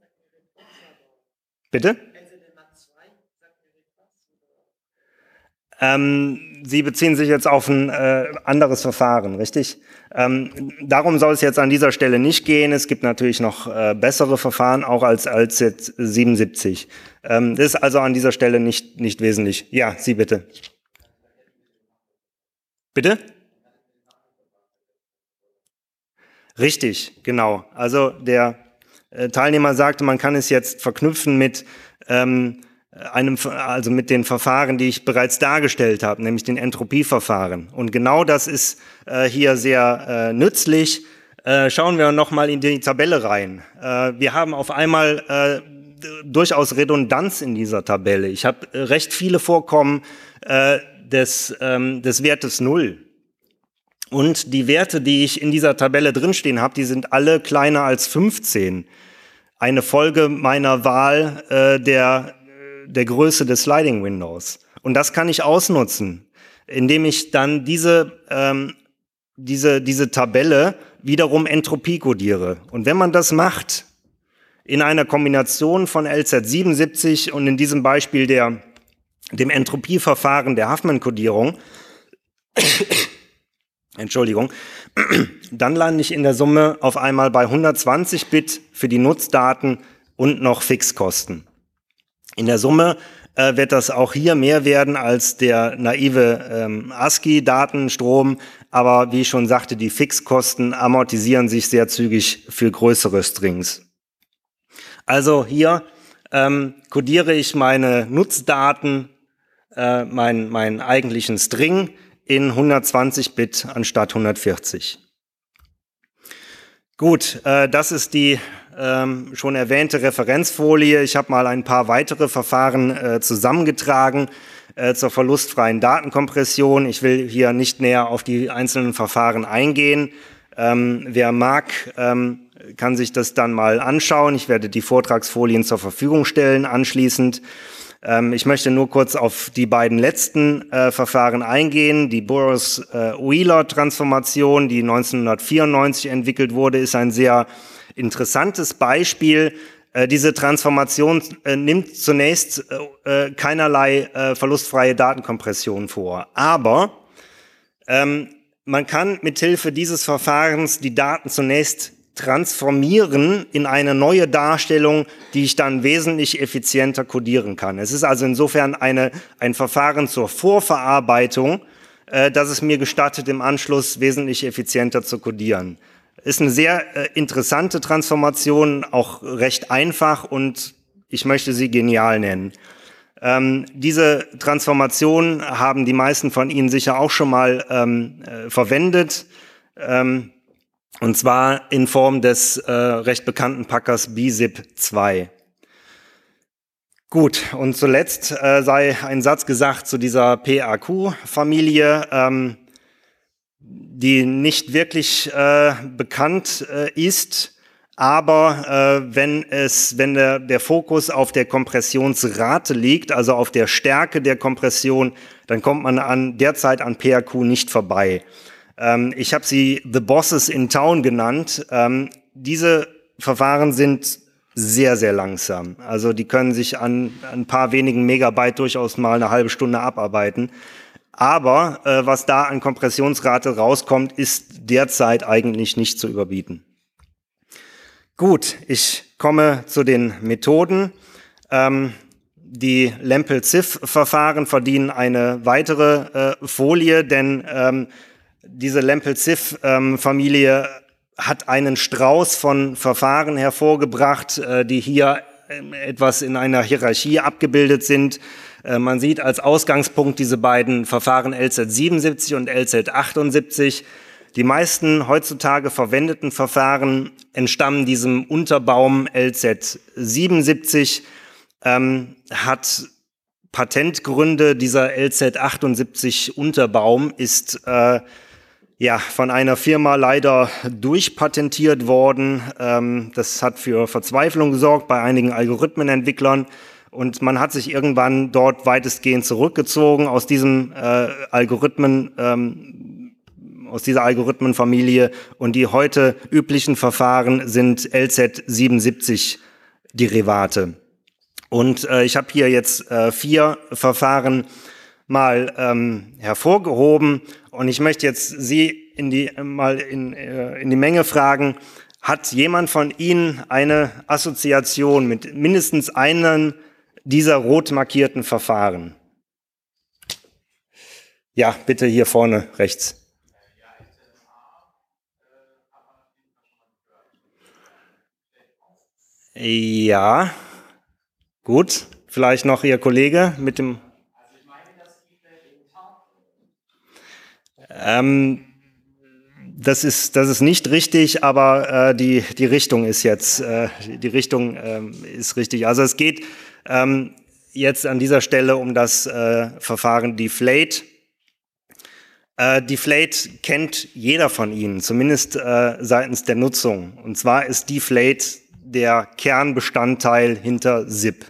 Speaker 2: Bitte? Ähm, Sie beziehen sich jetzt auf ein äh, anderes Verfahren, richtig? Ähm, darum soll es jetzt an dieser Stelle nicht gehen. Es gibt natürlich noch äh, bessere Verfahren, auch als L Z siebenundsiebzig. Ähm, das ist also an dieser Stelle nicht, nicht wesentlich. Ja, Sie bitte. Bitte? Richtig, genau. Also der äh, Teilnehmer sagte, man kann es jetzt verknüpfen mit ähm, einem, also mit den Verfahren, die ich bereits dargestellt habe, nämlich den Entropieverfahren. Und genau das ist äh, hier sehr äh, nützlich. Äh, schauen wir noch mal in die Tabelle rein. Äh, wir haben auf einmal äh, durchaus Redundanz in dieser Tabelle. Ich habe äh, recht viele Vorkommen äh, des, ähm, des Wertes null. Und die Werte, die ich in dieser Tabelle drinstehen habe, die sind alle kleiner als fünfzehn. Eine Folge meiner Wahl äh, der der Größe des Sliding Windows. Und das kann ich ausnutzen, indem ich dann diese, ähm, diese, diese Tabelle wiederum Entropie kodiere. Und wenn man das macht, in einer Kombination von L Z siebenundsiebzig und in diesem Beispiel der, dem Entropieverfahren der Huffman-Kodierung, Entschuldigung, dann lande ich in der Summe auf einmal bei hundertzwanzig Bit für die Nutzdaten und noch Fixkosten. In der Summe äh, wird das auch hier mehr werden als der naive ähm, ASCII-Datenstrom, aber wie ich schon sagte, die Fixkosten amortisieren sich sehr zügig für größere Strings. Also hier ähm, kodiere ich meine Nutzdaten, äh, meinen mein eigentlichen String in hundertzwanzig Bit anstatt hundertvierzig. Gut, äh, das ist die ähm, schon erwähnte Referenzfolie. Ich habe mal ein paar weitere Verfahren äh, zusammengetragen äh, zur verlustfreien Datenkompression. Ich will hier nicht näher auf die einzelnen Verfahren eingehen. Ähm, wer mag, ähm, kann sich das dann mal anschauen. Ich werde die Vortragsfolien zur Verfügung stellen anschließend. Ähm, ich möchte nur kurz auf die beiden letzten äh, Verfahren eingehen. Die Burroughs-Wheeler-Transformation, die neunzehnhundertvierundneunzig entwickelt wurde, ist ein sehr interessantes Beispiel. Äh, diese Transformation äh, nimmt zunächst äh, keinerlei äh, verlustfreie Datenkompression vor. Aber ähm, man kann mithilfe dieses Verfahrens die Daten zunächst transformieren in eine neue Darstellung, die ich dann wesentlich effizienter codieren kann. Es ist also insofern eine, ein Verfahren zur Vorverarbeitung, äh, das es mir gestattet, im Anschluss wesentlich effizienter zu codieren. Ist eine sehr äh, interessante Transformation, auch recht einfach und ich möchte sie genial nennen. Ähm, diese Transformation haben die meisten von Ihnen sicher auch schon mal ähm, äh, verwendet. Ähm, Und zwar in Form des äh, recht bekannten Packers B S I P zwei. Gut, und zuletzt äh, sei ein Satz gesagt zu dieser P A Q-Familie, ähm, die nicht wirklich äh, bekannt äh, ist, aber äh, wenn es, wenn der, der Fokus auf der Kompressionsrate liegt, also auf der Stärke der Kompression, dann kommt man an derzeit an P A Q nicht vorbei. Ich habe sie The Bosses in Town genannt. Ähm, diese Verfahren sind sehr, sehr langsam. Also die können sich an, an ein paar wenigen Megabyte durchaus mal eine halbe Stunde abarbeiten. Aber äh, was da an Kompressionsrate rauskommt, ist derzeit eigentlich nicht zu überbieten. Gut, ich komme zu den Methoden. Ähm, die Lempel-Ziff-Verfahren verdienen eine weitere äh, Folie, denn ähm, diese Lempel-Ziff-Familie hat einen Strauß von Verfahren hervorgebracht, äh, die hier äh, etwas in einer Hierarchie abgebildet sind. Äh, man sieht als Ausgangspunkt diese beiden Verfahren L Z siebenundsiebzig und L Z achtundsiebzig. Die meisten heutzutage verwendeten Verfahren entstammen diesem Unterbaum L Z siebenundsiebzig, ähm, hat Patentgründe. Dieser L Z achtundsiebzig Unterbaum ist äh, ja von einer Firma leider durchpatentiert worden. Ähm, das hat für Verzweiflung gesorgt bei einigen Algorithmenentwicklern und man hat sich irgendwann dort weitestgehend zurückgezogen aus diesem äh, Algorithmen, ähm, aus dieser Algorithmenfamilie, und die heute üblichen Verfahren sind L Z siebenundsiebzig Derivate. Und äh, ich habe hier jetzt äh, vier Verfahren mal ähm, hervorgehoben. Und ich möchte jetzt Sie in die, mal in, äh, in die Menge fragen, hat jemand von Ihnen eine Assoziation mit mindestens einem dieser rot markierten Verfahren? Ja, bitte hier vorne rechts. Ja, gut. Vielleicht noch Ihr Kollege mit dem... Ähm, das ist, das ist nicht richtig, aber äh, die, die Richtung ist jetzt, äh, die Richtung ähm, ist richtig. Also es geht ähm, jetzt an dieser Stelle um das äh, Verfahren Deflate. Äh, Deflate kennt jeder von Ihnen, zumindest äh, seitens der Nutzung. Und zwar ist Deflate der Kernbestandteil hinter S I P.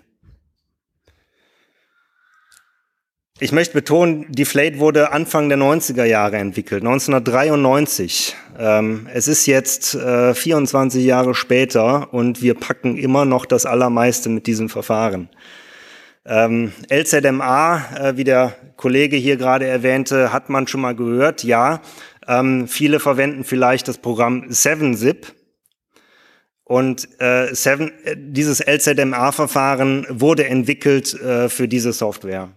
Speaker 2: Ich möchte betonen, Deflate wurde Anfang der neunziger Jahre entwickelt, neunzehnhundertdreiundneunzig. Ähm, es ist jetzt äh, vierundzwanzig Jahre später und wir packen immer noch das Allermeiste mit diesem Verfahren. Ähm, L Z M A, äh, wie der Kollege hier gerade erwähnte, hat man schon mal gehört. Ja, ähm, viele verwenden vielleicht das Programm seven zip. Und äh, seven, äh, dieses L Z M A-Verfahren wurde entwickelt äh, für diese Software.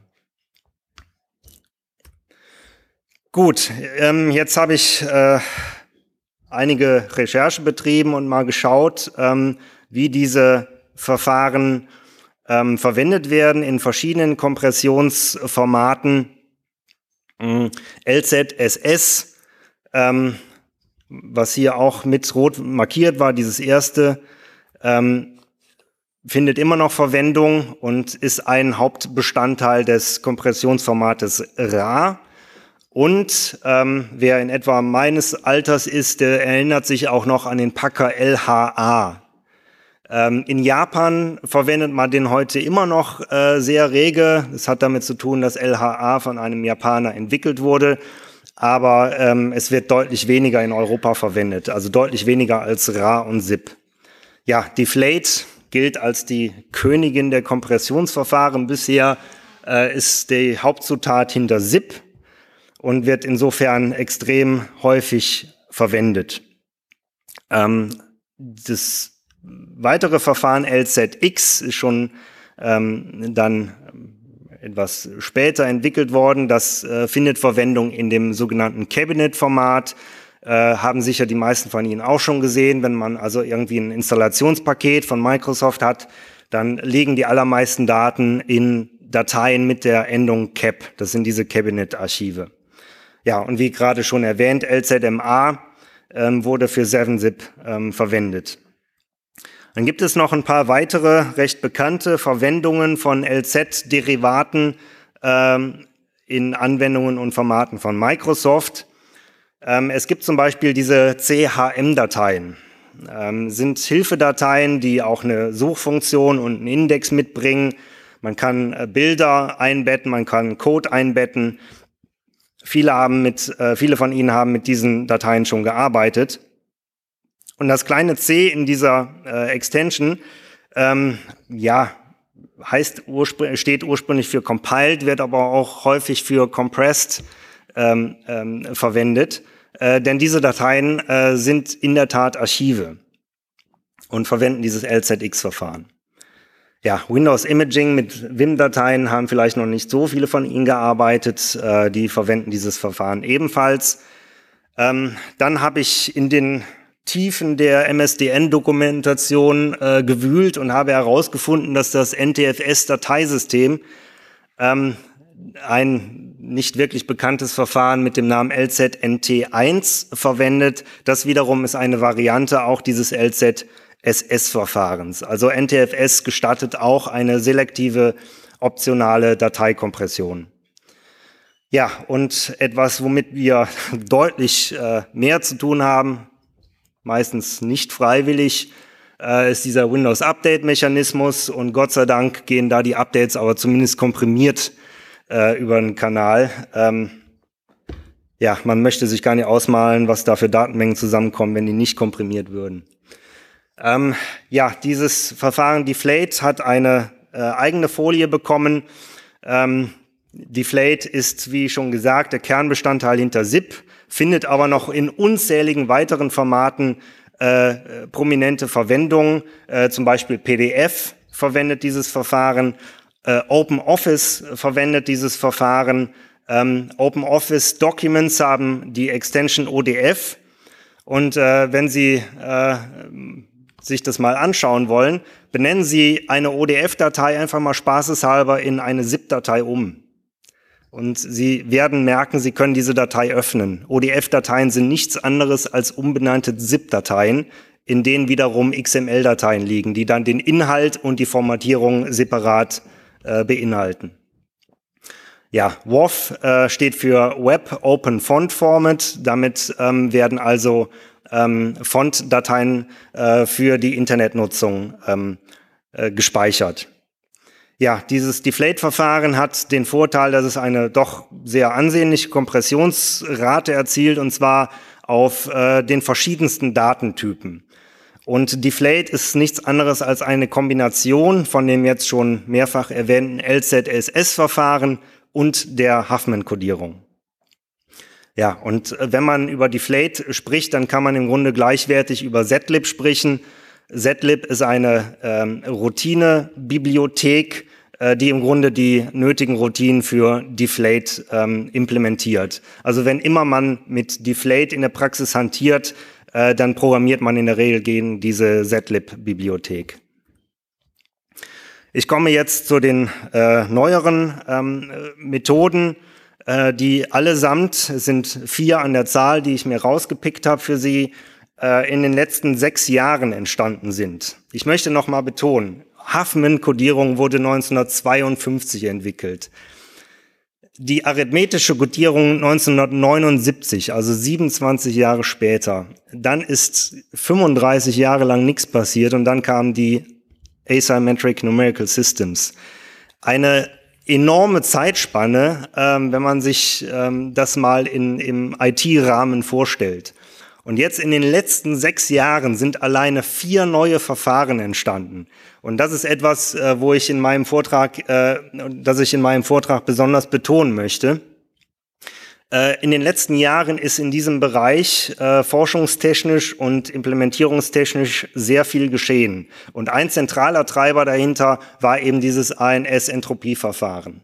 Speaker 2: Gut, ähm, jetzt habe ich äh, einige Recherche betrieben und mal geschaut, ähm, wie diese Verfahren ähm, verwendet werden in verschiedenen Kompressionsformaten. Ähm, L Z S S, ähm, was hier auch mit rot markiert war, dieses erste, ähm, findet immer noch Verwendung und ist ein Hauptbestandteil des Kompressionsformates R A. Und ähm, wer in etwa meines Alters ist, der erinnert sich auch noch an den Packer L H A. Ähm, in Japan verwendet man den heute immer noch äh, sehr rege. Das hat damit zu tun, dass L H A von einem Japaner entwickelt wurde. Aber ähm, es wird deutlich weniger in Europa verwendet, also deutlich weniger als R A und S I P. Ja, Deflate gilt als die Königin der Kompressionsverfahren. Bisher äh, ist die Hauptzutat hinter S I P. Und wird insofern extrem häufig verwendet. Ähm, das weitere Verfahren L Z X ist schon ähm, dann etwas später entwickelt worden. Das äh, findet Verwendung in dem sogenannten Cabinet-Format. Äh, haben sicher die meisten von Ihnen auch schon gesehen. Wenn man also irgendwie ein Installationspaket von Microsoft hat, dann liegen die allermeisten Daten in Dateien mit der Endung Cap. Das sind diese Cabinet-Archive. Ja, und wie gerade schon erwähnt, L Z M A ähm, wurde für seven zip ähm, verwendet. Dann gibt es noch ein paar weitere recht bekannte Verwendungen von L Z-Derivaten ähm, in Anwendungen und Formaten von Microsoft. Ähm, es gibt zum Beispiel diese C H M-Dateien. Ähm, sind Hilfedateien, die auch eine Suchfunktion und einen Index mitbringen. Man kann äh, Bilder einbetten, man kann Code einbetten. Viele haben mit, äh, viele von Ihnen haben mit diesen Dateien schon gearbeitet. Und das kleine C in dieser äh, Extension, ähm, ja, heißt urspr- steht ursprünglich für compiled, wird aber auch häufig für compressed ähm, ähm, verwendet. Äh, denn diese Dateien äh, sind in der Tat Archive und verwenden dieses L Z X-Verfahren. Ja, Windows Imaging mit Vim-Dateien haben vielleicht noch nicht so viele von Ihnen gearbeitet. Äh, die verwenden dieses Verfahren ebenfalls. Ähm, dann habe ich in den Tiefen der M S D N-Dokumentation äh, gewühlt und habe herausgefunden, dass das N T F S-Dateisystem ähm, ein nicht wirklich bekanntes Verfahren mit dem Namen L Z N T eins verwendet. Das wiederum ist eine Variante auch dieses L Z S S-Verfahrens. Also N T F S gestattet auch eine selektive optionale Dateikompression. Ja, und etwas, womit wir deutlich äh, mehr zu tun haben, meistens nicht freiwillig, äh, ist dieser Windows-Update-Mechanismus. Und Gott sei Dank gehen da die Updates aber zumindest komprimiert äh, über den Kanal. Ähm, ja, man möchte sich gar nicht ausmalen, was da für Datenmengen zusammenkommen, wenn die nicht komprimiert würden. Ähm, ja, dieses Verfahren Deflate hat eine äh, eigene Folie bekommen. Ähm, Deflate ist, wie schon gesagt, der Kernbestandteil hinter S I P, findet aber noch in unzähligen weiteren Formaten äh, prominente Verwendung. Äh, zum Beispiel P D F verwendet dieses Verfahren, äh, OpenOffice verwendet dieses Verfahren. Ähm, OpenOffice Documents haben die Extension O D F. Und äh, wenn Sie äh, sich das mal anschauen wollen, benennen Sie eine O D F-Datei einfach mal spaßeshalber in eine S I P-Datei um. Und Sie werden merken, Sie können diese Datei öffnen. O D F-Dateien sind nichts anderes als umbenannte S I P-Dateien, in denen wiederum X M L-Dateien liegen, die dann den Inhalt und die Formatierung separat äh, beinhalten. Ja, W O F äh, steht für Web Open Font Format. Damit ähm, werden also ähm, Font-Dateien äh, für die Internetnutzung ähm, äh, gespeichert. Ja, dieses Deflate-Verfahren hat den Vorteil, dass es eine doch sehr ansehnliche Kompressionsrate erzielt, und zwar auf äh, den verschiedensten Datentypen. Und Deflate ist nichts anderes als eine Kombination von dem jetzt schon mehrfach erwähnten L Z S S-Verfahren und der Huffman-Kodierung. Ja, und wenn man über Deflate spricht, dann kann man im Grunde gleichwertig über Z lib sprechen. Z lib ist eine ähm, Routine-Bibliothek, äh, die im Grunde die nötigen Routinen für Deflate ähm, implementiert. Also wenn immer man mit Deflate in der Praxis hantiert, äh, dann programmiert man in der Regel gegen diese Z lib-Bibliothek. Ich komme jetzt zu den äh, neueren ähm, Methoden, äh, die allesamt, es sind vier an der Zahl, die ich mir rausgepickt habe für Sie, äh, in den letzten sechs Jahren entstanden sind. Ich möchte noch mal betonen, Huffman-Kodierung wurde neunzehnhundertzweiundfünfzig entwickelt. Die arithmetische Kodierung neunzehnhundertneunundsiebzig, also siebenundzwanzig Jahre später. Dann ist fünfunddreißig Jahre lang nichts passiert und dann kamen die Asymmetric Numerical Systems. Eine enorme Zeitspanne, ähm, wenn man sich ähm, das mal in, im I T-Rahmen vorstellt. Und jetzt in den letzten sechs Jahren sind alleine vier neue Verfahren entstanden. Und das ist etwas, äh, wo ich in meinem Vortrag, äh, das ich in meinem Vortrag besonders betonen möchte. In den letzten Jahren ist in diesem Bereich äh, forschungstechnisch und implementierungstechnisch sehr viel geschehen. Und ein zentraler Treiber dahinter war eben dieses A N S-Entropieverfahren.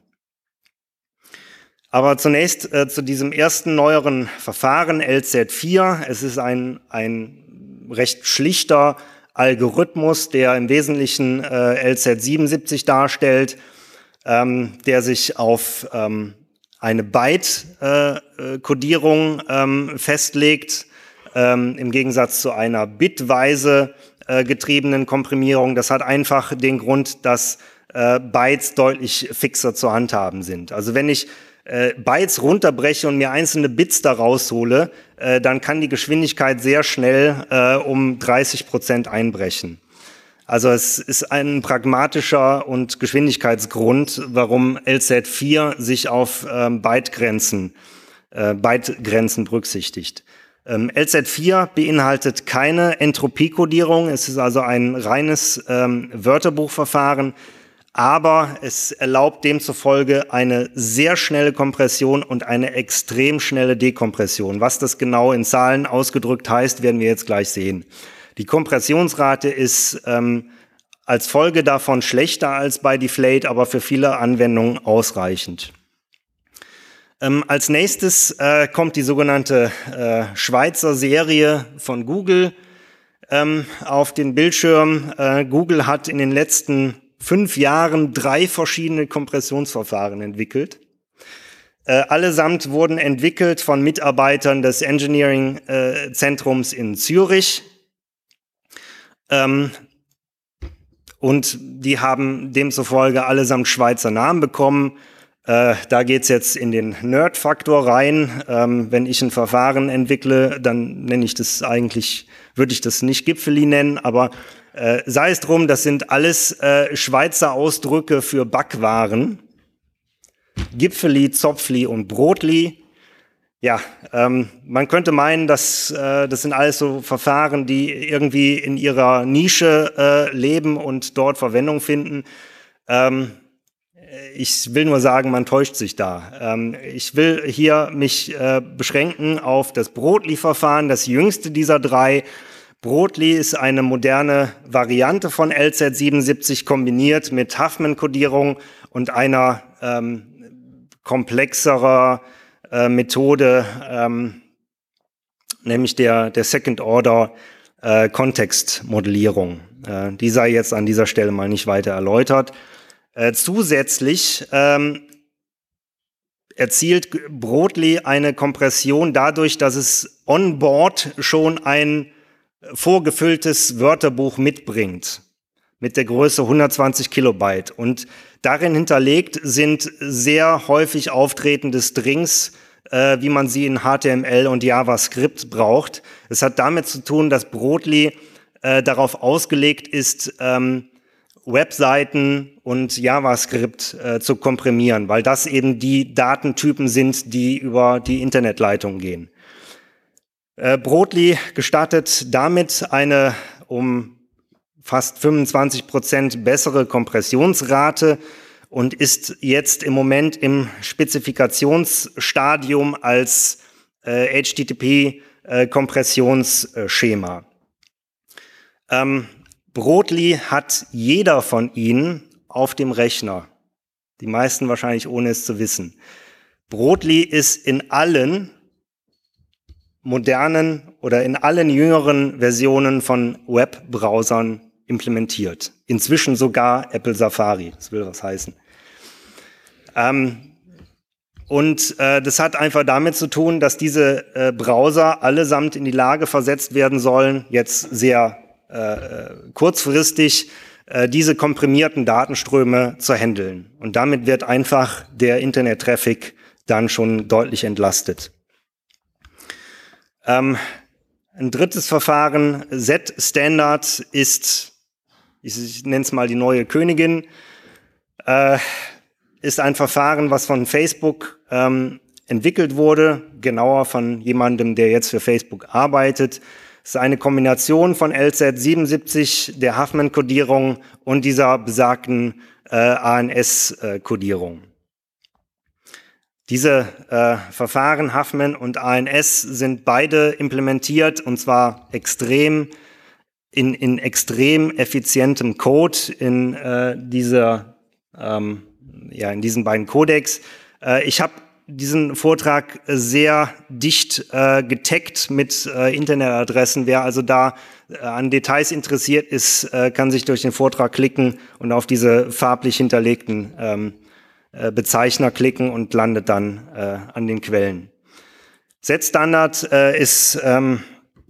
Speaker 2: Aber zunächst äh, zu diesem ersten neueren Verfahren, L Z vier. Es ist ein, ein recht schlichter Algorithmus, der im Wesentlichen äh, L Z siebenundsiebzig darstellt, ähm, der sich auf ähm, eine Byte-Kodierung äh, ähm, festlegt, ähm, im Gegensatz zu einer bitweise äh, getriebenen Komprimierung. Das hat einfach den Grund, dass äh, Bytes deutlich fixer zu handhaben sind. Also wenn ich äh, Bytes runterbreche und mir einzelne Bits da raushole, äh, dann kann die Geschwindigkeit sehr schnell äh, um dreißig Prozent einbrechen. Also es ist ein pragmatischer und Geschwindigkeitsgrund, warum L Z vier sich auf ähm, Bytegrenzen, äh, Bytegrenzen berücksichtigt. Ähm, L Z vier beinhaltet keine Entropiekodierung, es ist also ein reines ähm, Wörterbuchverfahren, aber es erlaubt demzufolge eine sehr schnelle Kompression und eine extrem schnelle Dekompression. Was das genau in Zahlen ausgedrückt heißt, werden wir jetzt gleich sehen. Die Kompressionsrate ist ähm, als Folge davon schlechter als bei Deflate, aber für viele Anwendungen ausreichend. Ähm, als nächstes äh, kommt die sogenannte äh, Schweizer Serie von Google ähm, auf den Bildschirm. Äh, Google hat in den letzten fünf Jahren drei verschiedene Kompressionsverfahren entwickelt. Äh, allesamt wurden entwickelt von Mitarbeitern des Engineering-Zentrums äh, in Zürich. Ähm, und die haben demzufolge allesamt Schweizer Namen bekommen. Äh, da geht's jetzt in den Nerd-Faktor rein. Ähm, wenn ich ein Verfahren entwickle, dann nenne ich das eigentlich, würde ich das nicht Gipfeli nennen, aber äh, sei es drum, das sind alles äh, Schweizer Ausdrücke für Backwaren. Gipfeli, Zopfli und Brotli. Ja, ähm, man könnte meinen, dass äh, das sind alles so Verfahren, die irgendwie in ihrer Nische äh, leben und dort Verwendung finden. Ähm, ich will nur sagen, man täuscht sich da. Ähm, ich will hier mich äh, beschränken auf das Brotli-Verfahren, das jüngste dieser drei. Brotli ist eine moderne Variante von L Z siebenundsiebzig kombiniert mit Huffman-Kodierung und einer ähm, komplexerer äh, Methode, ähm, nämlich der, der Second-Order-Kontextmodellierung. Äh, die sei jetzt an dieser Stelle mal nicht weiter erläutert. Äh, zusätzlich ähm, erzielt Brotli eine Kompression dadurch, dass es on board schon ein vorgefülltes Wörterbuch mitbringt, mit der Größe hundertzwanzig Kilobyte. Und darin hinterlegt sind sehr häufig auftretende Strings, äh, wie man sie in H T M L und JavaScript braucht. Es hat damit zu tun, dass Brotli äh, darauf ausgelegt ist, ähm, Webseiten und JavaScript äh, zu komprimieren, weil das eben die Datentypen sind, die über die Internetleitung gehen. Äh, Brotli gestattet damit eine um fast fünfundzwanzig Prozent bessere Kompressionsrate und ist jetzt im Moment im Spezifikationsstadium als äh, H T T P-Kompressionsschema. Äh, ähm, Brotli hat jeder von Ihnen auf dem Rechner. Die meisten wahrscheinlich ohne es zu wissen. Brotli ist in allen modernen oder in allen jüngeren Versionen von Webbrowsern implementiert. Inzwischen sogar Apple Safari. Das will was heißen. Ähm, und äh, das hat einfach damit zu tun, dass diese äh, Browser allesamt in die Lage versetzt werden sollen, jetzt sehr äh, kurzfristig äh, diese komprimierten Datenströme zu handeln. Und damit wird einfach der Internet-Traffic dann schon deutlich entlastet. Ähm, ein drittes Verfahren, Z-Standard, ist, ich, ich nenne es mal die neue Königin, äh, ist ein Verfahren, was von Facebook ähm, entwickelt wurde, genauer von jemandem, der jetzt für Facebook arbeitet. Es ist eine Kombination von L Z siebenundsiebzig, der Huffman-Kodierung und dieser besagten äh, A N S-Kodierung. Diese äh, Verfahren, Huffman und A N S, sind beide implementiert, und zwar extrem in, in extrem effizientem Code in äh, dieser ähm, ja in diesen beiden Codecs. Äh, ich habe diesen Vortrag sehr dicht äh, getaggt mit äh, Internetadressen. Wer also da äh, an Details interessiert ist, äh, kann sich durch den Vortrag klicken und auf diese farblich hinterlegten ähm, Bezeichner klicken und landet dann äh, an den Quellen. Z-Standard äh, ist ähm,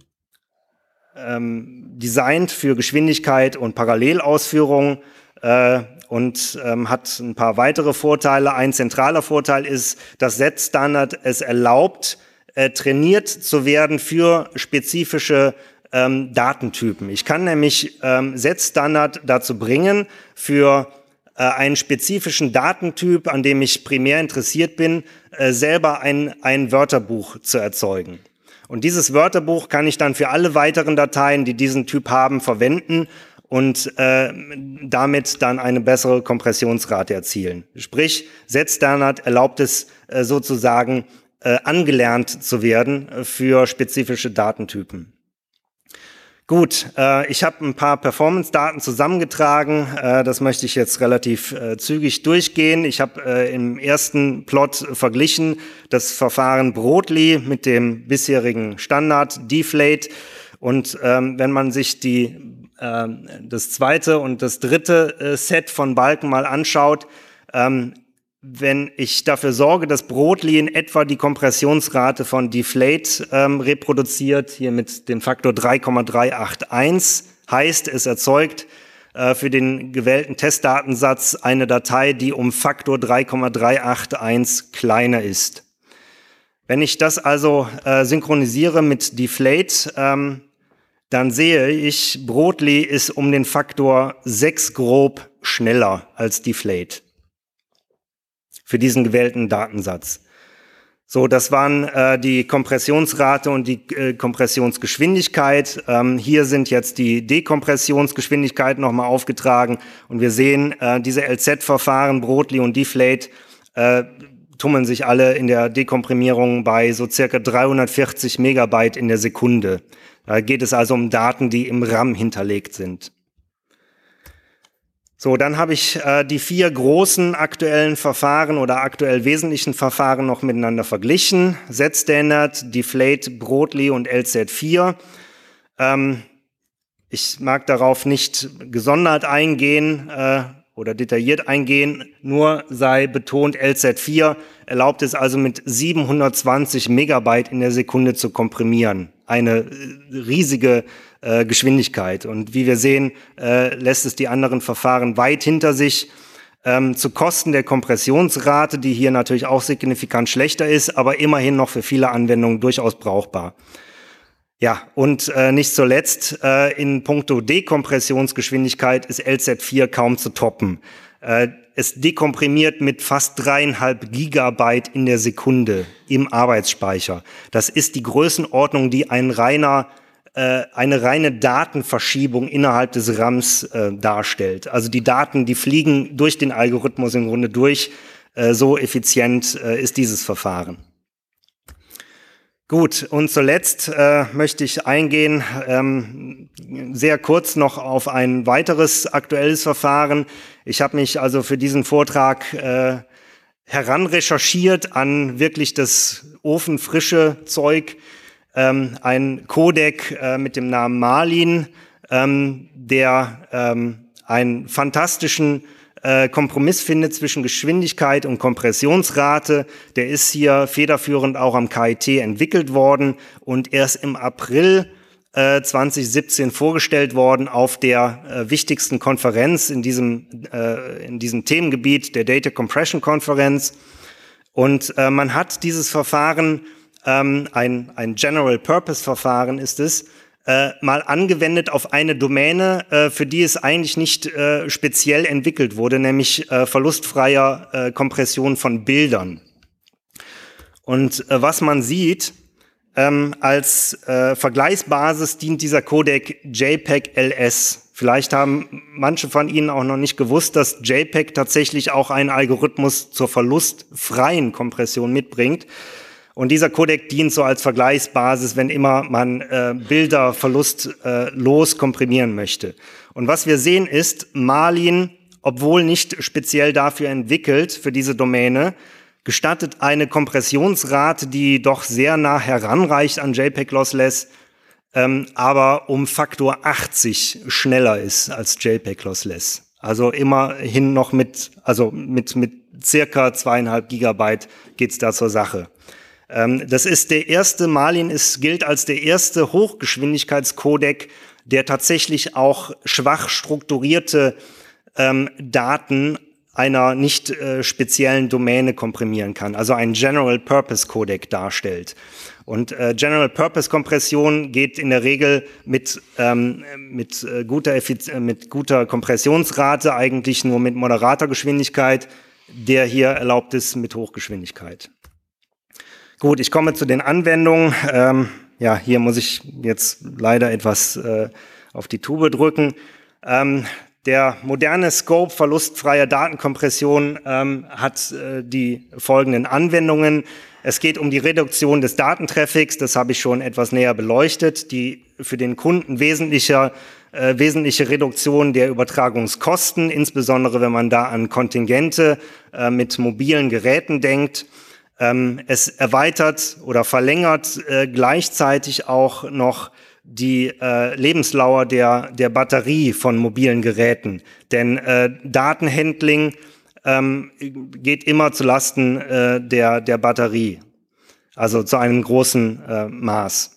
Speaker 2: ähm, designt für Geschwindigkeit und Parallelausführung äh, und ähm, hat ein paar weitere Vorteile. Ein zentraler Vorteil ist, dass Z-Standard es erlaubt, äh, trainiert zu werden für spezifische ähm, Datentypen. Ich kann nämlich ähm, Z-Standard dazu bringen, für einen spezifischen Datentyp, an dem ich primär interessiert bin, äh, selber ein, ein Wörterbuch zu erzeugen. Und dieses Wörterbuch kann ich dann für alle weiteren Dateien, die diesen Typ haben, verwenden und äh, damit dann eine bessere Kompressionsrate erzielen. Sprich, Z-Standard erlaubt es äh, sozusagen äh, angelernt zu werden für spezifische Datentypen. Gut, äh, ich habe ein paar Performance-Daten zusammengetragen. Äh, das möchte ich jetzt relativ äh, zügig durchgehen. Ich habe äh, im ersten Plot verglichen das Verfahren Brotli mit dem bisherigen Standard Deflate. Und ähm, wenn man sich die, äh, das zweite und das dritte äh, Set von Balken mal anschaut, ähm, wenn ich dafür sorge, dass Brotli in etwa die Kompressionsrate von Deflate ähm, reproduziert, hier mit dem Faktor drei Komma drei acht eins, heißt, es erzeugt äh, für den gewählten Testdatensatz eine Datei, die um Faktor drei Komma drei acht eins kleiner ist. Wenn ich das also äh, synchronisiere mit Deflate, ähm, dann sehe ich, Brotli ist um den Faktor sechs grob schneller als Deflate für diesen gewählten Datensatz. So, das waren äh, die Kompressionsrate und die äh, Kompressionsgeschwindigkeit. Ähm, hier sind jetzt die Dekompressionsgeschwindigkeiten nochmal aufgetragen. Und wir sehen, äh, diese L Z-Verfahren, Broadly und Deflate, äh, tummeln sich alle in der Dekomprimierung bei so circa dreihundertvierzig Megabyte in der Sekunde. Da geht es also um Daten, die im RAM hinterlegt sind. So, dann habe ich äh, die vier großen aktuellen Verfahren oder aktuell wesentlichen Verfahren noch miteinander verglichen. Z-Standard, Deflate, Broadly und L Z vier. Ähm, ich mag darauf nicht gesondert eingehen äh, oder detailliert eingehen, nur sei betont, L Z vier erlaubt es also mit siebenhundertzwanzig Megabyte in der Sekunde zu komprimieren. Eine riesige äh, Geschwindigkeit. Und wie wir sehen, äh, lässt es die anderen Verfahren weit hinter sich, ähm, zu Kosten der Kompressionsrate, die hier natürlich auch signifikant schlechter ist, aber immerhin noch für viele Anwendungen durchaus brauchbar. Ja, und äh, nicht zuletzt, äh, in puncto Dekompressionsgeschwindigkeit ist L Z vier kaum zu toppen. Äh, es dekomprimiert mit fast dreieinhalb Gigabyte in der Sekunde im Arbeitsspeicher. Das ist die Größenordnung, die ein reiner, äh, eine reine Datenverschiebung innerhalb des RAMs äh, darstellt. Also die Daten, die fliegen durch den Algorithmus im Grunde durch. Äh, so effizient äh, ist dieses Verfahren. Gut, und zuletzt äh, möchte ich eingehen, ähm, sehr kurz noch auf ein weiteres aktuelles Verfahren. Ich habe mich also für diesen Vortrag äh, heranrecherchiert an wirklich das ofenfrische Zeug, ähm, ein Codec äh, mit dem Namen Marlin, ähm, der ähm, einen fantastischen Kompromiss findet zwischen Geschwindigkeit und Kompressionsrate. Der ist hier federführend auch am K I T entwickelt worden und erst im April äh, zwanzig siebzehn vorgestellt worden auf der äh, wichtigsten Konferenz in diesem, äh, in diesem Themengebiet, der Data Compression Konferenz. Und äh, man hat dieses Verfahren, ähm, ein, ein General-Purpose-Verfahren ist es, Äh, mal angewendet auf eine Domäne, äh, für die es eigentlich nicht äh, speziell entwickelt wurde, nämlich äh, verlustfreier äh, Kompression von Bildern. Und äh, was man sieht, ähm, als äh, Vergleichsbasis dient dieser Codec JPEG L S. Vielleicht haben manche von Ihnen auch noch nicht gewusst, dass JPEG tatsächlich auch einen Algorithmus zur verlustfreien Kompression mitbringt. Und dieser Codec dient so als Vergleichsbasis, wenn immer man äh, Bilder verlustlos äh, komprimieren möchte. Und was wir sehen ist, Marlin, obwohl nicht speziell dafür entwickelt, für diese Domäne, gestattet eine Kompressionsrate, die doch sehr nah heranreicht an JPEG Lossless, ähm, aber um Faktor achtzig schneller ist als JPEG Lossless. Also immerhin noch mit, also mit, mit circa zweieinhalb Gigabyte geht's da zur Sache. Das ist der erste, Marlin ist, gilt als der erste Hochgeschwindigkeitscodec, der tatsächlich auch schwach strukturierte ähm, Daten einer nicht äh, speziellen Domäne komprimieren kann, also ein General-Purpose-Codec darstellt. Und äh, General-Purpose-Kompression geht in der Regel mit, ähm, mit, äh, guter Effiz- mit guter Kompressionsrate, eigentlich nur mit moderater Geschwindigkeit, der hier erlaubt ist mit Hochgeschwindigkeit. Gut, ich komme zu den Anwendungen. Ähm, ja, hier muss ich jetzt leider etwas äh, auf die Tube drücken. Ähm, der moderne Scope verlustfreier Datenkompression ähm, hat äh, die folgenden Anwendungen. Es geht um die Reduktion des Datentraffics, das habe ich schon etwas näher beleuchtet, die für den Kunden wesentliche, äh, wesentliche Reduktion der Übertragungskosten, insbesondere wenn man da an Kontingente äh, mit mobilen Geräten denkt. Es erweitert oder verlängert äh, gleichzeitig auch noch die äh, Lebensdauer der, der Batterie von mobilen Geräten. Denn äh, Datenhandling ähm, geht immer zu Lasten äh, der, der Batterie, also zu einem großen äh, Maß.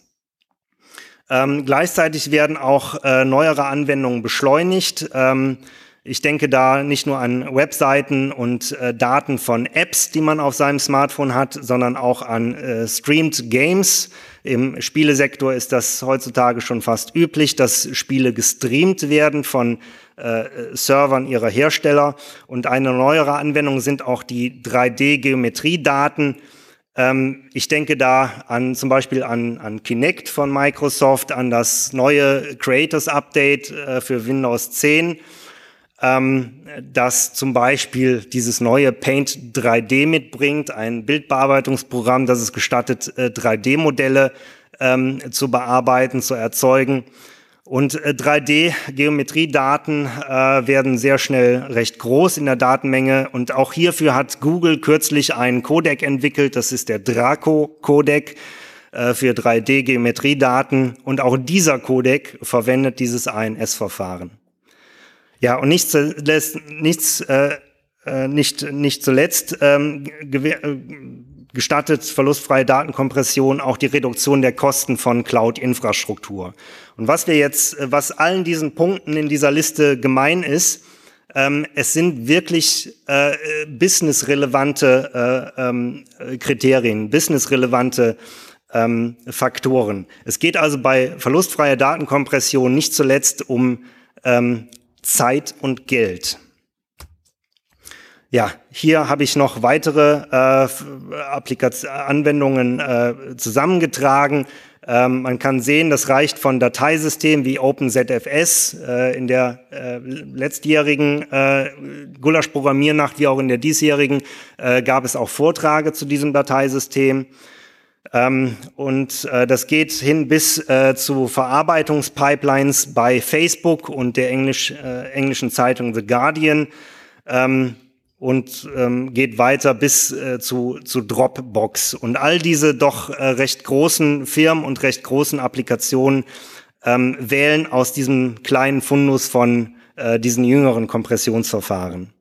Speaker 2: Ähm, gleichzeitig werden auch äh, neuere Anwendungen beschleunigt. Ähm, Ich denke da nicht nur an Webseiten und äh, Daten von Apps, die man auf seinem Smartphone hat, sondern auch an äh, Streamed Games. Im Spielesektor ist das heutzutage schon fast üblich, dass Spiele gestreamt werden von äh, Servern ihrer Hersteller. Und eine neuere Anwendung sind auch die drei D Geometriedaten, Ähm, ich denke da an zum Beispiel an, an Kinect von Microsoft, an das neue Creators Update äh, für Windows zehn, ähm, das zum Beispiel dieses neue Paint drei D mitbringt, ein Bildbearbeitungsprogramm, das es gestattet, äh, drei D Modelle ähm, zu bearbeiten, zu erzeugen. Und äh, drei D Geometriedaten äh, werden sehr schnell recht groß in der Datenmenge. Und auch hierfür hat Google kürzlich einen Codec entwickelt. Das ist der Draco-Codec äh, für drei D Geometriedaten. Und auch dieser Codec verwendet dieses A N S-Verfahren. Ja, und nicht zuletzt, nichts, äh, nicht, nicht zuletzt ähm, gestattet verlustfreie Datenkompression auch die Reduktion der Kosten von Cloud-Infrastruktur. Und was wir jetzt, was allen diesen Punkten in dieser Liste gemein ist, ähm, es sind wirklich äh, businessrelevante äh, ähm, Kriterien, businessrelevante ähm, Faktoren. Es geht also bei verlustfreier Datenkompression nicht zuletzt um ähm, Zeit und Geld. Ja, hier habe ich noch weitere äh, Applikations- Anwendungen äh, zusammengetragen. Ähm, man kann sehen, das reicht von Dateisystemen wie OpenZFS äh, in der äh, letztjährigen äh, Gulasch-Programmiernacht wie auch in der diesjährigen äh, gab es auch Vorträge zu diesem Dateisystem. Ähm, und äh, das geht hin bis äh, zu Verarbeitungspipelines bei Facebook und der Englisch, äh, englischen Zeitung The Guardian. Ähm, und ähm, geht weiter bis äh, zu, zu Dropbox. Und all diese doch äh, recht großen Firmen und recht großen Applikationen ähm, wählen aus diesem kleinen Fundus von äh, diesen jüngeren Kompressionsverfahren.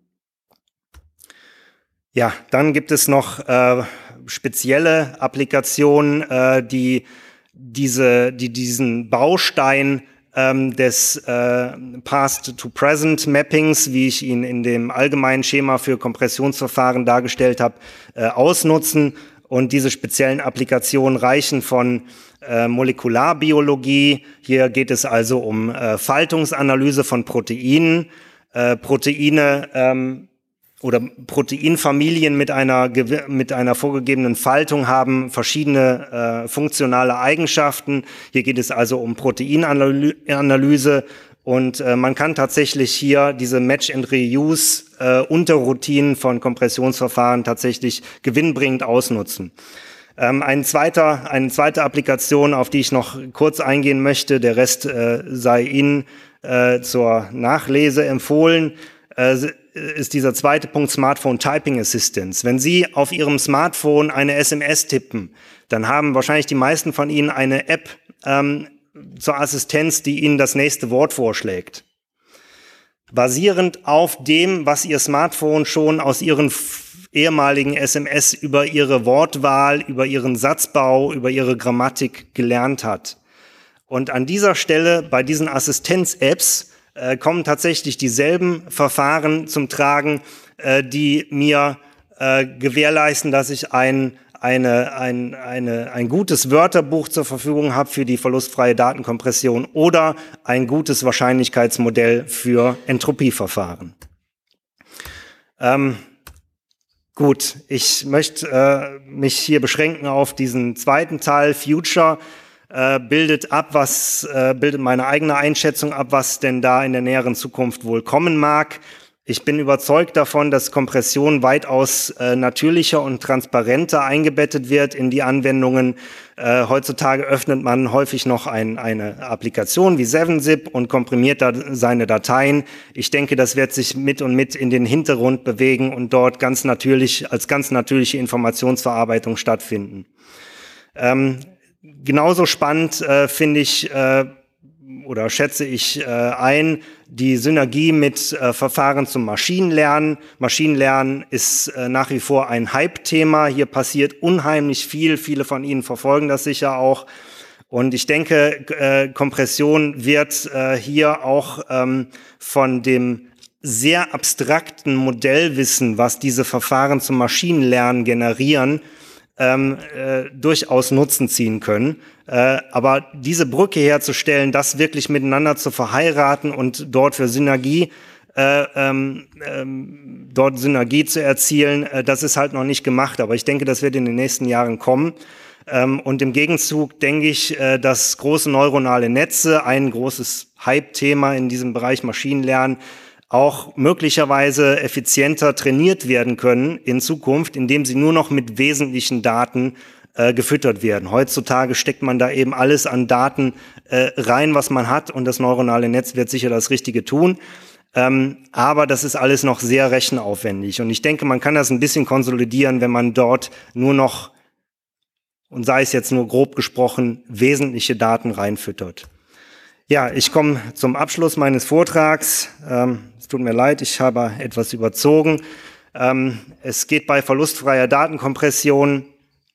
Speaker 2: Ja, dann gibt es noch äh, spezielle Applikationen, äh, die, diese, die diesen Baustein Ähm, des äh, Past-to-Present-Mappings, wie ich ihn in dem allgemeinen Schema für Kompressionsverfahren dargestellt habe, äh, ausnutzen. Und diese speziellen Applikationen reichen von äh, Molekularbiologie. Hier geht es also um äh, Faltungsanalyse von Proteinen, äh, Proteine ähm, oder Proteinfamilien mit einer, mit einer vorgegebenen Faltung haben verschiedene äh, funktionale Eigenschaften. Hier geht es also um Proteinanalyse und äh, man kann tatsächlich hier diese Match-and-Reuse äh, Unterroutinen von Kompressionsverfahren tatsächlich gewinnbringend ausnutzen. Ähm, ein zweiter, eine zweite Applikation, auf die ich noch kurz eingehen möchte, der Rest äh, sei Ihnen äh, zur Nachlese empfohlen, äh, ist dieser zweite Punkt Smartphone Typing Assistance. Wenn Sie auf Ihrem Smartphone eine S M S tippen, dann haben wahrscheinlich die meisten von Ihnen eine App ähm, zur Assistenz, die Ihnen das nächste Wort vorschlägt. Basierend auf dem, was Ihr Smartphone schon aus Ihren ehemaligen S M S über Ihre Wortwahl, über Ihren Satzbau, über Ihre Grammatik gelernt hat. Und an dieser Stelle bei diesen Assistenz-Apps Äh, kommen tatsächlich dieselben Verfahren zum Tragen, äh, die mir äh, gewährleisten, dass ich ein, eine, ein, eine, ein gutes Wörterbuch zur Verfügung habe für die verlustfreie Datenkompression oder ein gutes Wahrscheinlichkeitsmodell für Entropieverfahren. Ähm, gut, ich möchte äh, mich hier beschränken auf diesen zweiten Teil, Future. Äh, bildet ab, was äh, bildet meine eigene Einschätzung ab, was denn da in der näheren Zukunft wohl kommen mag. Ich bin überzeugt davon, dass Kompression weitaus äh, natürlicher und transparenter eingebettet wird in die Anwendungen. Äh, heutzutage öffnet man häufig noch ein, eine Applikation wie seven zip und komprimiert da seine Dateien. Ich denke, das wird sich mit und mit in den Hintergrund bewegen und dort ganz natürlich als ganz natürliche Informationsverarbeitung stattfinden. Ähm, Genauso spannend äh, finde ich äh, oder schätze ich äh, ein die Synergie mit äh, Verfahren zum Maschinenlernen. Maschinenlernen ist äh, nach wie vor ein Hype-Thema. Hier passiert unheimlich viel. Viele von Ihnen verfolgen das sicher auch. Und ich denke, äh, Kompression wird äh, hier auch ähm, von dem sehr abstrakten Modellwissen, was diese Verfahren zum Maschinenlernen generieren, Ähm, äh, durchaus Nutzen ziehen können. Äh, aber diese Brücke herzustellen, das wirklich miteinander zu verheiraten und dort für Synergie äh, ähm, ähm, dort Synergie zu erzielen. Äh, das ist halt noch nicht gemacht, aber ich denke, das wird in den nächsten Jahren kommen. Ähm, und im Gegenzug denke ich, äh, dass große neuronale Netze, ein großes Hype-Thema in diesem Bereich Maschinenlernen, auch möglicherweise effizienter trainiert werden können in Zukunft, indem sie nur noch mit wesentlichen Daten äh, gefüttert werden. Heutzutage steckt man da eben alles an Daten äh, rein, was man hat, und das neuronale Netz wird sicher das Richtige tun. Ähm, aber das ist alles noch sehr rechenaufwendig. Und ich denke, man kann das ein bisschen konsolidieren, wenn man dort nur noch, und sei es jetzt nur grob gesprochen, wesentliche Daten reinfüttert. Ja, ich komme zum Abschluss meines Vortrags. Ähm, es tut mir leid, ich habe etwas überzogen. Ähm, es geht bei verlustfreier Datenkompression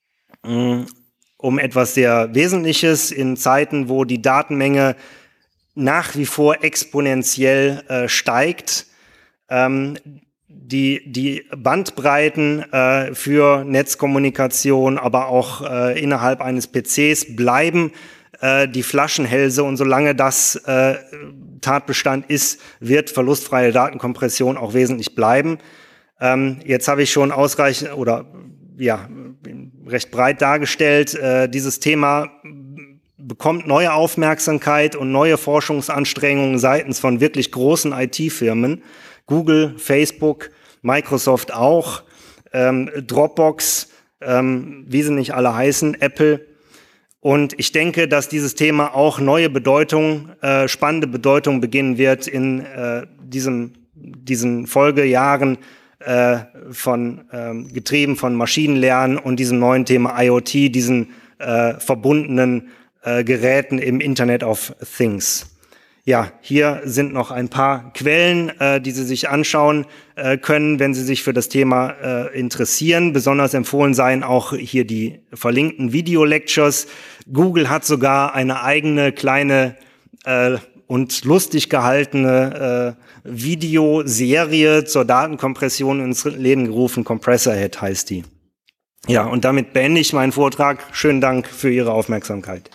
Speaker 2: mh, um etwas sehr Wesentliches in Zeiten, wo die Datenmenge nach wie vor exponentiell äh, steigt. Ähm, die, die Bandbreiten äh, für Netzkommunikation, aber auch äh, innerhalb eines P Cs bleiben äh, die Flaschenhälse, und solange das äh, Tatbestand ist, wird verlustfreie Datenkompression auch wesentlich bleiben. Ähm, jetzt habe ich schon ausreichend oder ja recht breit dargestellt, äh, dieses Thema bekommt neue Aufmerksamkeit und neue Forschungsanstrengungen seitens von wirklich großen I T-Firmen. Google, Facebook, Microsoft auch, ähm, Dropbox, ähm, wie sie nicht alle heißen, Apple. Und ich denke, dass dieses Thema auch neue Bedeutung, äh, spannende Bedeutung beginnen wird in äh, diesem, diesen Folgejahren, äh, von, ähm, getrieben von Maschinenlernen und diesem neuen Thema I O T, diesen äh, verbundenen äh, Geräten im Internet of Things. Ja, hier sind noch ein paar Quellen, äh, die Sie sich anschauen äh, können, wenn Sie sich für das Thema äh, interessieren. Besonders empfohlen seien auch hier die verlinkten Video-Lectures. Google hat sogar eine eigene kleine äh, und lustig gehaltene äh, Videoserie zur Datenkompression ins Leben gerufen. Compressorhead heißt die. Ja, und damit beende ich meinen Vortrag. Schönen Dank für Ihre Aufmerksamkeit.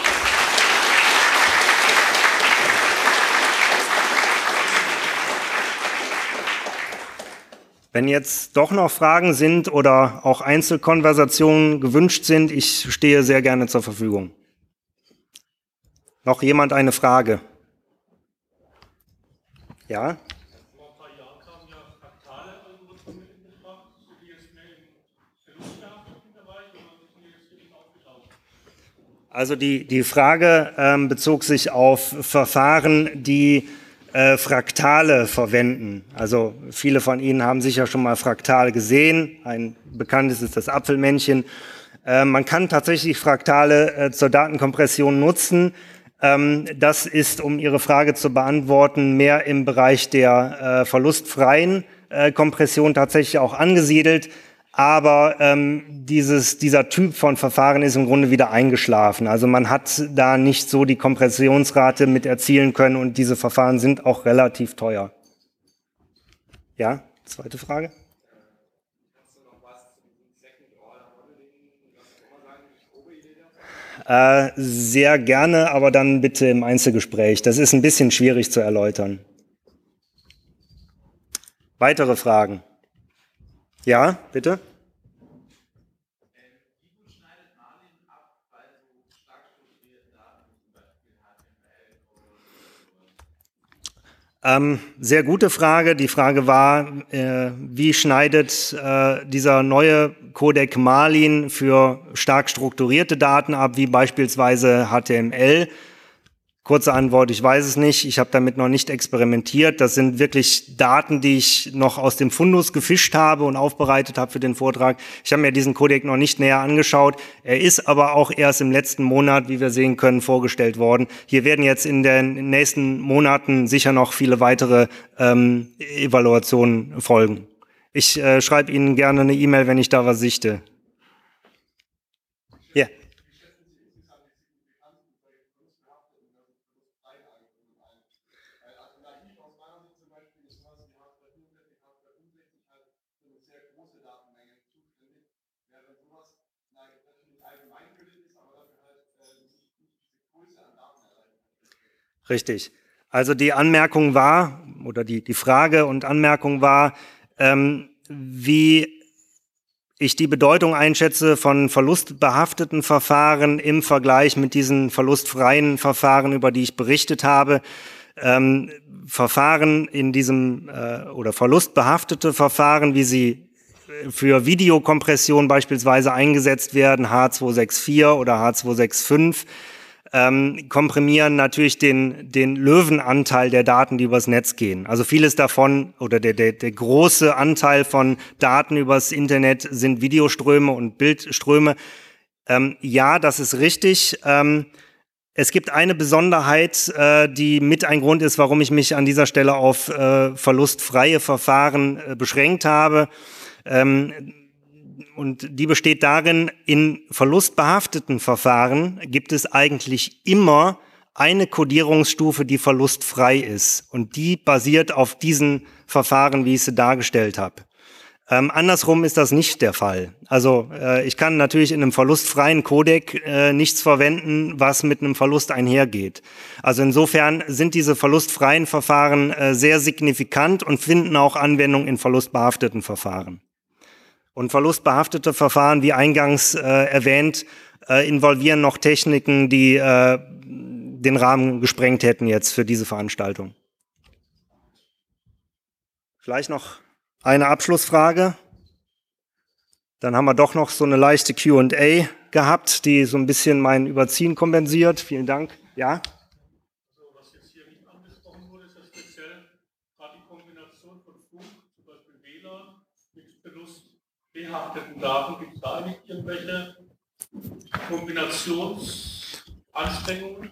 Speaker 2: Wenn jetzt doch noch Fragen sind oder auch Einzelkonversationen gewünscht sind, ich stehe sehr gerne zur Verfügung. Noch jemand eine Frage? Ja? Vor ein paar Jahren kamen ja fraktale Algorithmen in Betracht, die jetzt mehr im verlustbehafteten Bereich, wenn man sich hier jetzt wirklich aufgetaucht. Also die, die Frage ähm, bezog sich auf Verfahren, die Äh, Fraktale verwenden. Also viele von Ihnen haben sicher schon mal Fraktal gesehen. Ein bekanntes ist das Apfelmännchen. Äh, man kann tatsächlich Fraktale äh, zur Datenkompression nutzen. Ähm, das ist, um Ihre Frage zu beantworten, mehr im Bereich der äh, verlustfreien äh, Kompression tatsächlich auch angesiedelt. Aber ähm, dieses, dieser Typ von Verfahren ist im Grunde wieder eingeschlafen. Also man hat da nicht so die Kompressionsrate mit erzielen können, und diese Verfahren sind auch relativ teuer. Ja, zweite Frage? Kannst du noch was zu diesem Second Order Modeling, äh, sehr gerne, aber dann bitte im Einzelgespräch. Das ist ein bisschen schwierig zu erläutern. Weitere Fragen? Ja, bitte? Ähm, sehr gute Frage. Die Frage war, äh, wie schneidet äh, dieser neue Codec Marlin für stark strukturierte Daten ab, wie beispielsweise H T M L? Kurze Antwort, ich weiß es nicht. Ich habe damit noch nicht experimentiert. Das sind wirklich Daten, die ich noch aus dem Fundus gefischt habe und aufbereitet habe für den Vortrag. Ich habe mir diesen Codec noch nicht näher angeschaut. Er ist aber auch erst im letzten Monat, wie wir sehen können, vorgestellt worden. Hier werden jetzt in den nächsten Monaten sicher noch viele weitere ähm, Evaluationen folgen. Ich äh, schreibe Ihnen gerne eine E-Mail, wenn ich da was sichte. Ja. Yeah. Richtig. Also die Anmerkung war, oder die, die Frage und Anmerkung war, ähm, wie ich die Bedeutung einschätze von verlustbehafteten Verfahren im Vergleich mit diesen verlustfreien Verfahren, über die ich berichtet habe. Ähm, Verfahren in diesem äh, oder verlustbehaftete Verfahren, wie sie für Videokompression beispielsweise eingesetzt werden, H zwei sechs vier oder H zwei sechs fünf, ähm, komprimieren natürlich den, den Löwenanteil der Daten, die übers Netz gehen. Also vieles davon oder der, der, der große Anteil von Daten übers Internet sind Videoströme und Bildströme. Ähm, ja, das ist richtig. Ähm, es gibt eine Besonderheit, äh, die mit ein Grund ist, warum ich mich an dieser Stelle auf äh, verlustfreie Verfahren äh, beschränkt habe. Ähm, Und die besteht darin, in verlustbehafteten Verfahren gibt es eigentlich immer eine Kodierungsstufe, die verlustfrei ist. Und die basiert auf diesen Verfahren, wie ich sie dargestellt habe. Ähm, andersrum ist das nicht der Fall. Also äh, ich kann natürlich in einem verlustfreien Codec äh, nichts verwenden, was mit einem Verlust einhergeht. Also insofern sind diese verlustfreien Verfahren äh, sehr signifikant und finden auch Anwendung in verlustbehafteten Verfahren. Und verlustbehaftete Verfahren, wie eingangs äh, erwähnt, äh, involvieren noch Techniken, die äh, den Rahmen gesprengt hätten jetzt für diese Veranstaltung. Vielleicht noch eine Abschlussfrage. Dann haben wir doch noch so eine leichte Q und A gehabt, die so ein bisschen mein Überziehen kompensiert. Vielen Dank. Ja?
Speaker 3: Also was jetzt hier nicht angesprochen wurde, ist ja speziell gerade die Kombination von Funk, zum Beispiel W L A N, mit verlustbehafteten Daten. Gibt es da eigentlich irgendwelche Kombinationsanstrengungen?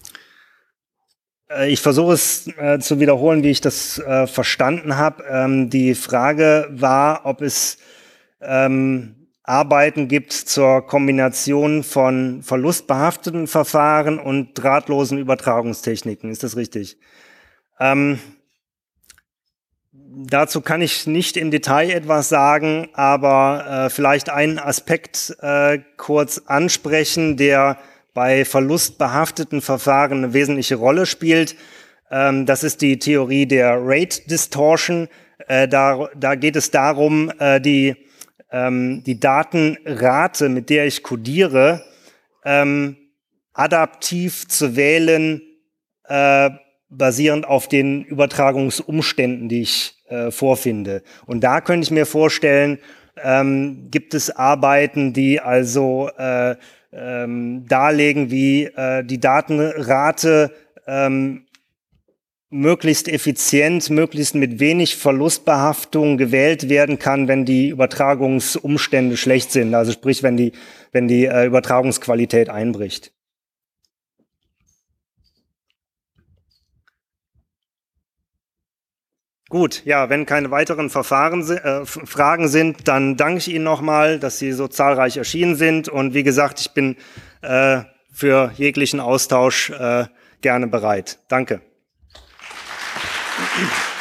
Speaker 2: Ich versuche es äh, zu wiederholen, wie ich das äh, verstanden habe. Ähm, die Frage war, ob es ähm, Arbeiten gibt zur Kombination von verlustbehafteten Verfahren und drahtlosen Übertragungstechniken. Ist das richtig? Ähm, dazu kann ich nicht im Detail etwas sagen, aber äh, vielleicht einen Aspekt äh, kurz ansprechen, der bei verlustbehafteten Verfahren eine wesentliche Rolle spielt. Ähm, das ist die Theorie der Rate Distortion. Äh, da, da geht es darum, äh, die, ähm, die Datenrate, mit der ich codiere, ähm, adaptiv zu wählen, äh, basierend auf den Übertragungsumständen, die ich äh, vorfinde. Und da könnte ich mir vorstellen, ähm, gibt es Arbeiten, die also äh, Ähm, darlegen, wie äh, die Datenrate ähm, möglichst effizient, möglichst mit wenig Verlustbehaftung gewählt werden kann, wenn die Übertragungsumstände schlecht sind, also sprich, wenn die, wenn die äh, Übertragungsqualität einbricht. Gut, ja, wenn keine weiteren Verfahren, äh, Fragen sind, dann danke ich Ihnen nochmal, dass Sie so zahlreich erschienen sind. Und wie gesagt, ich bin äh, für jeglichen Austausch äh, gerne bereit. Danke. Applaus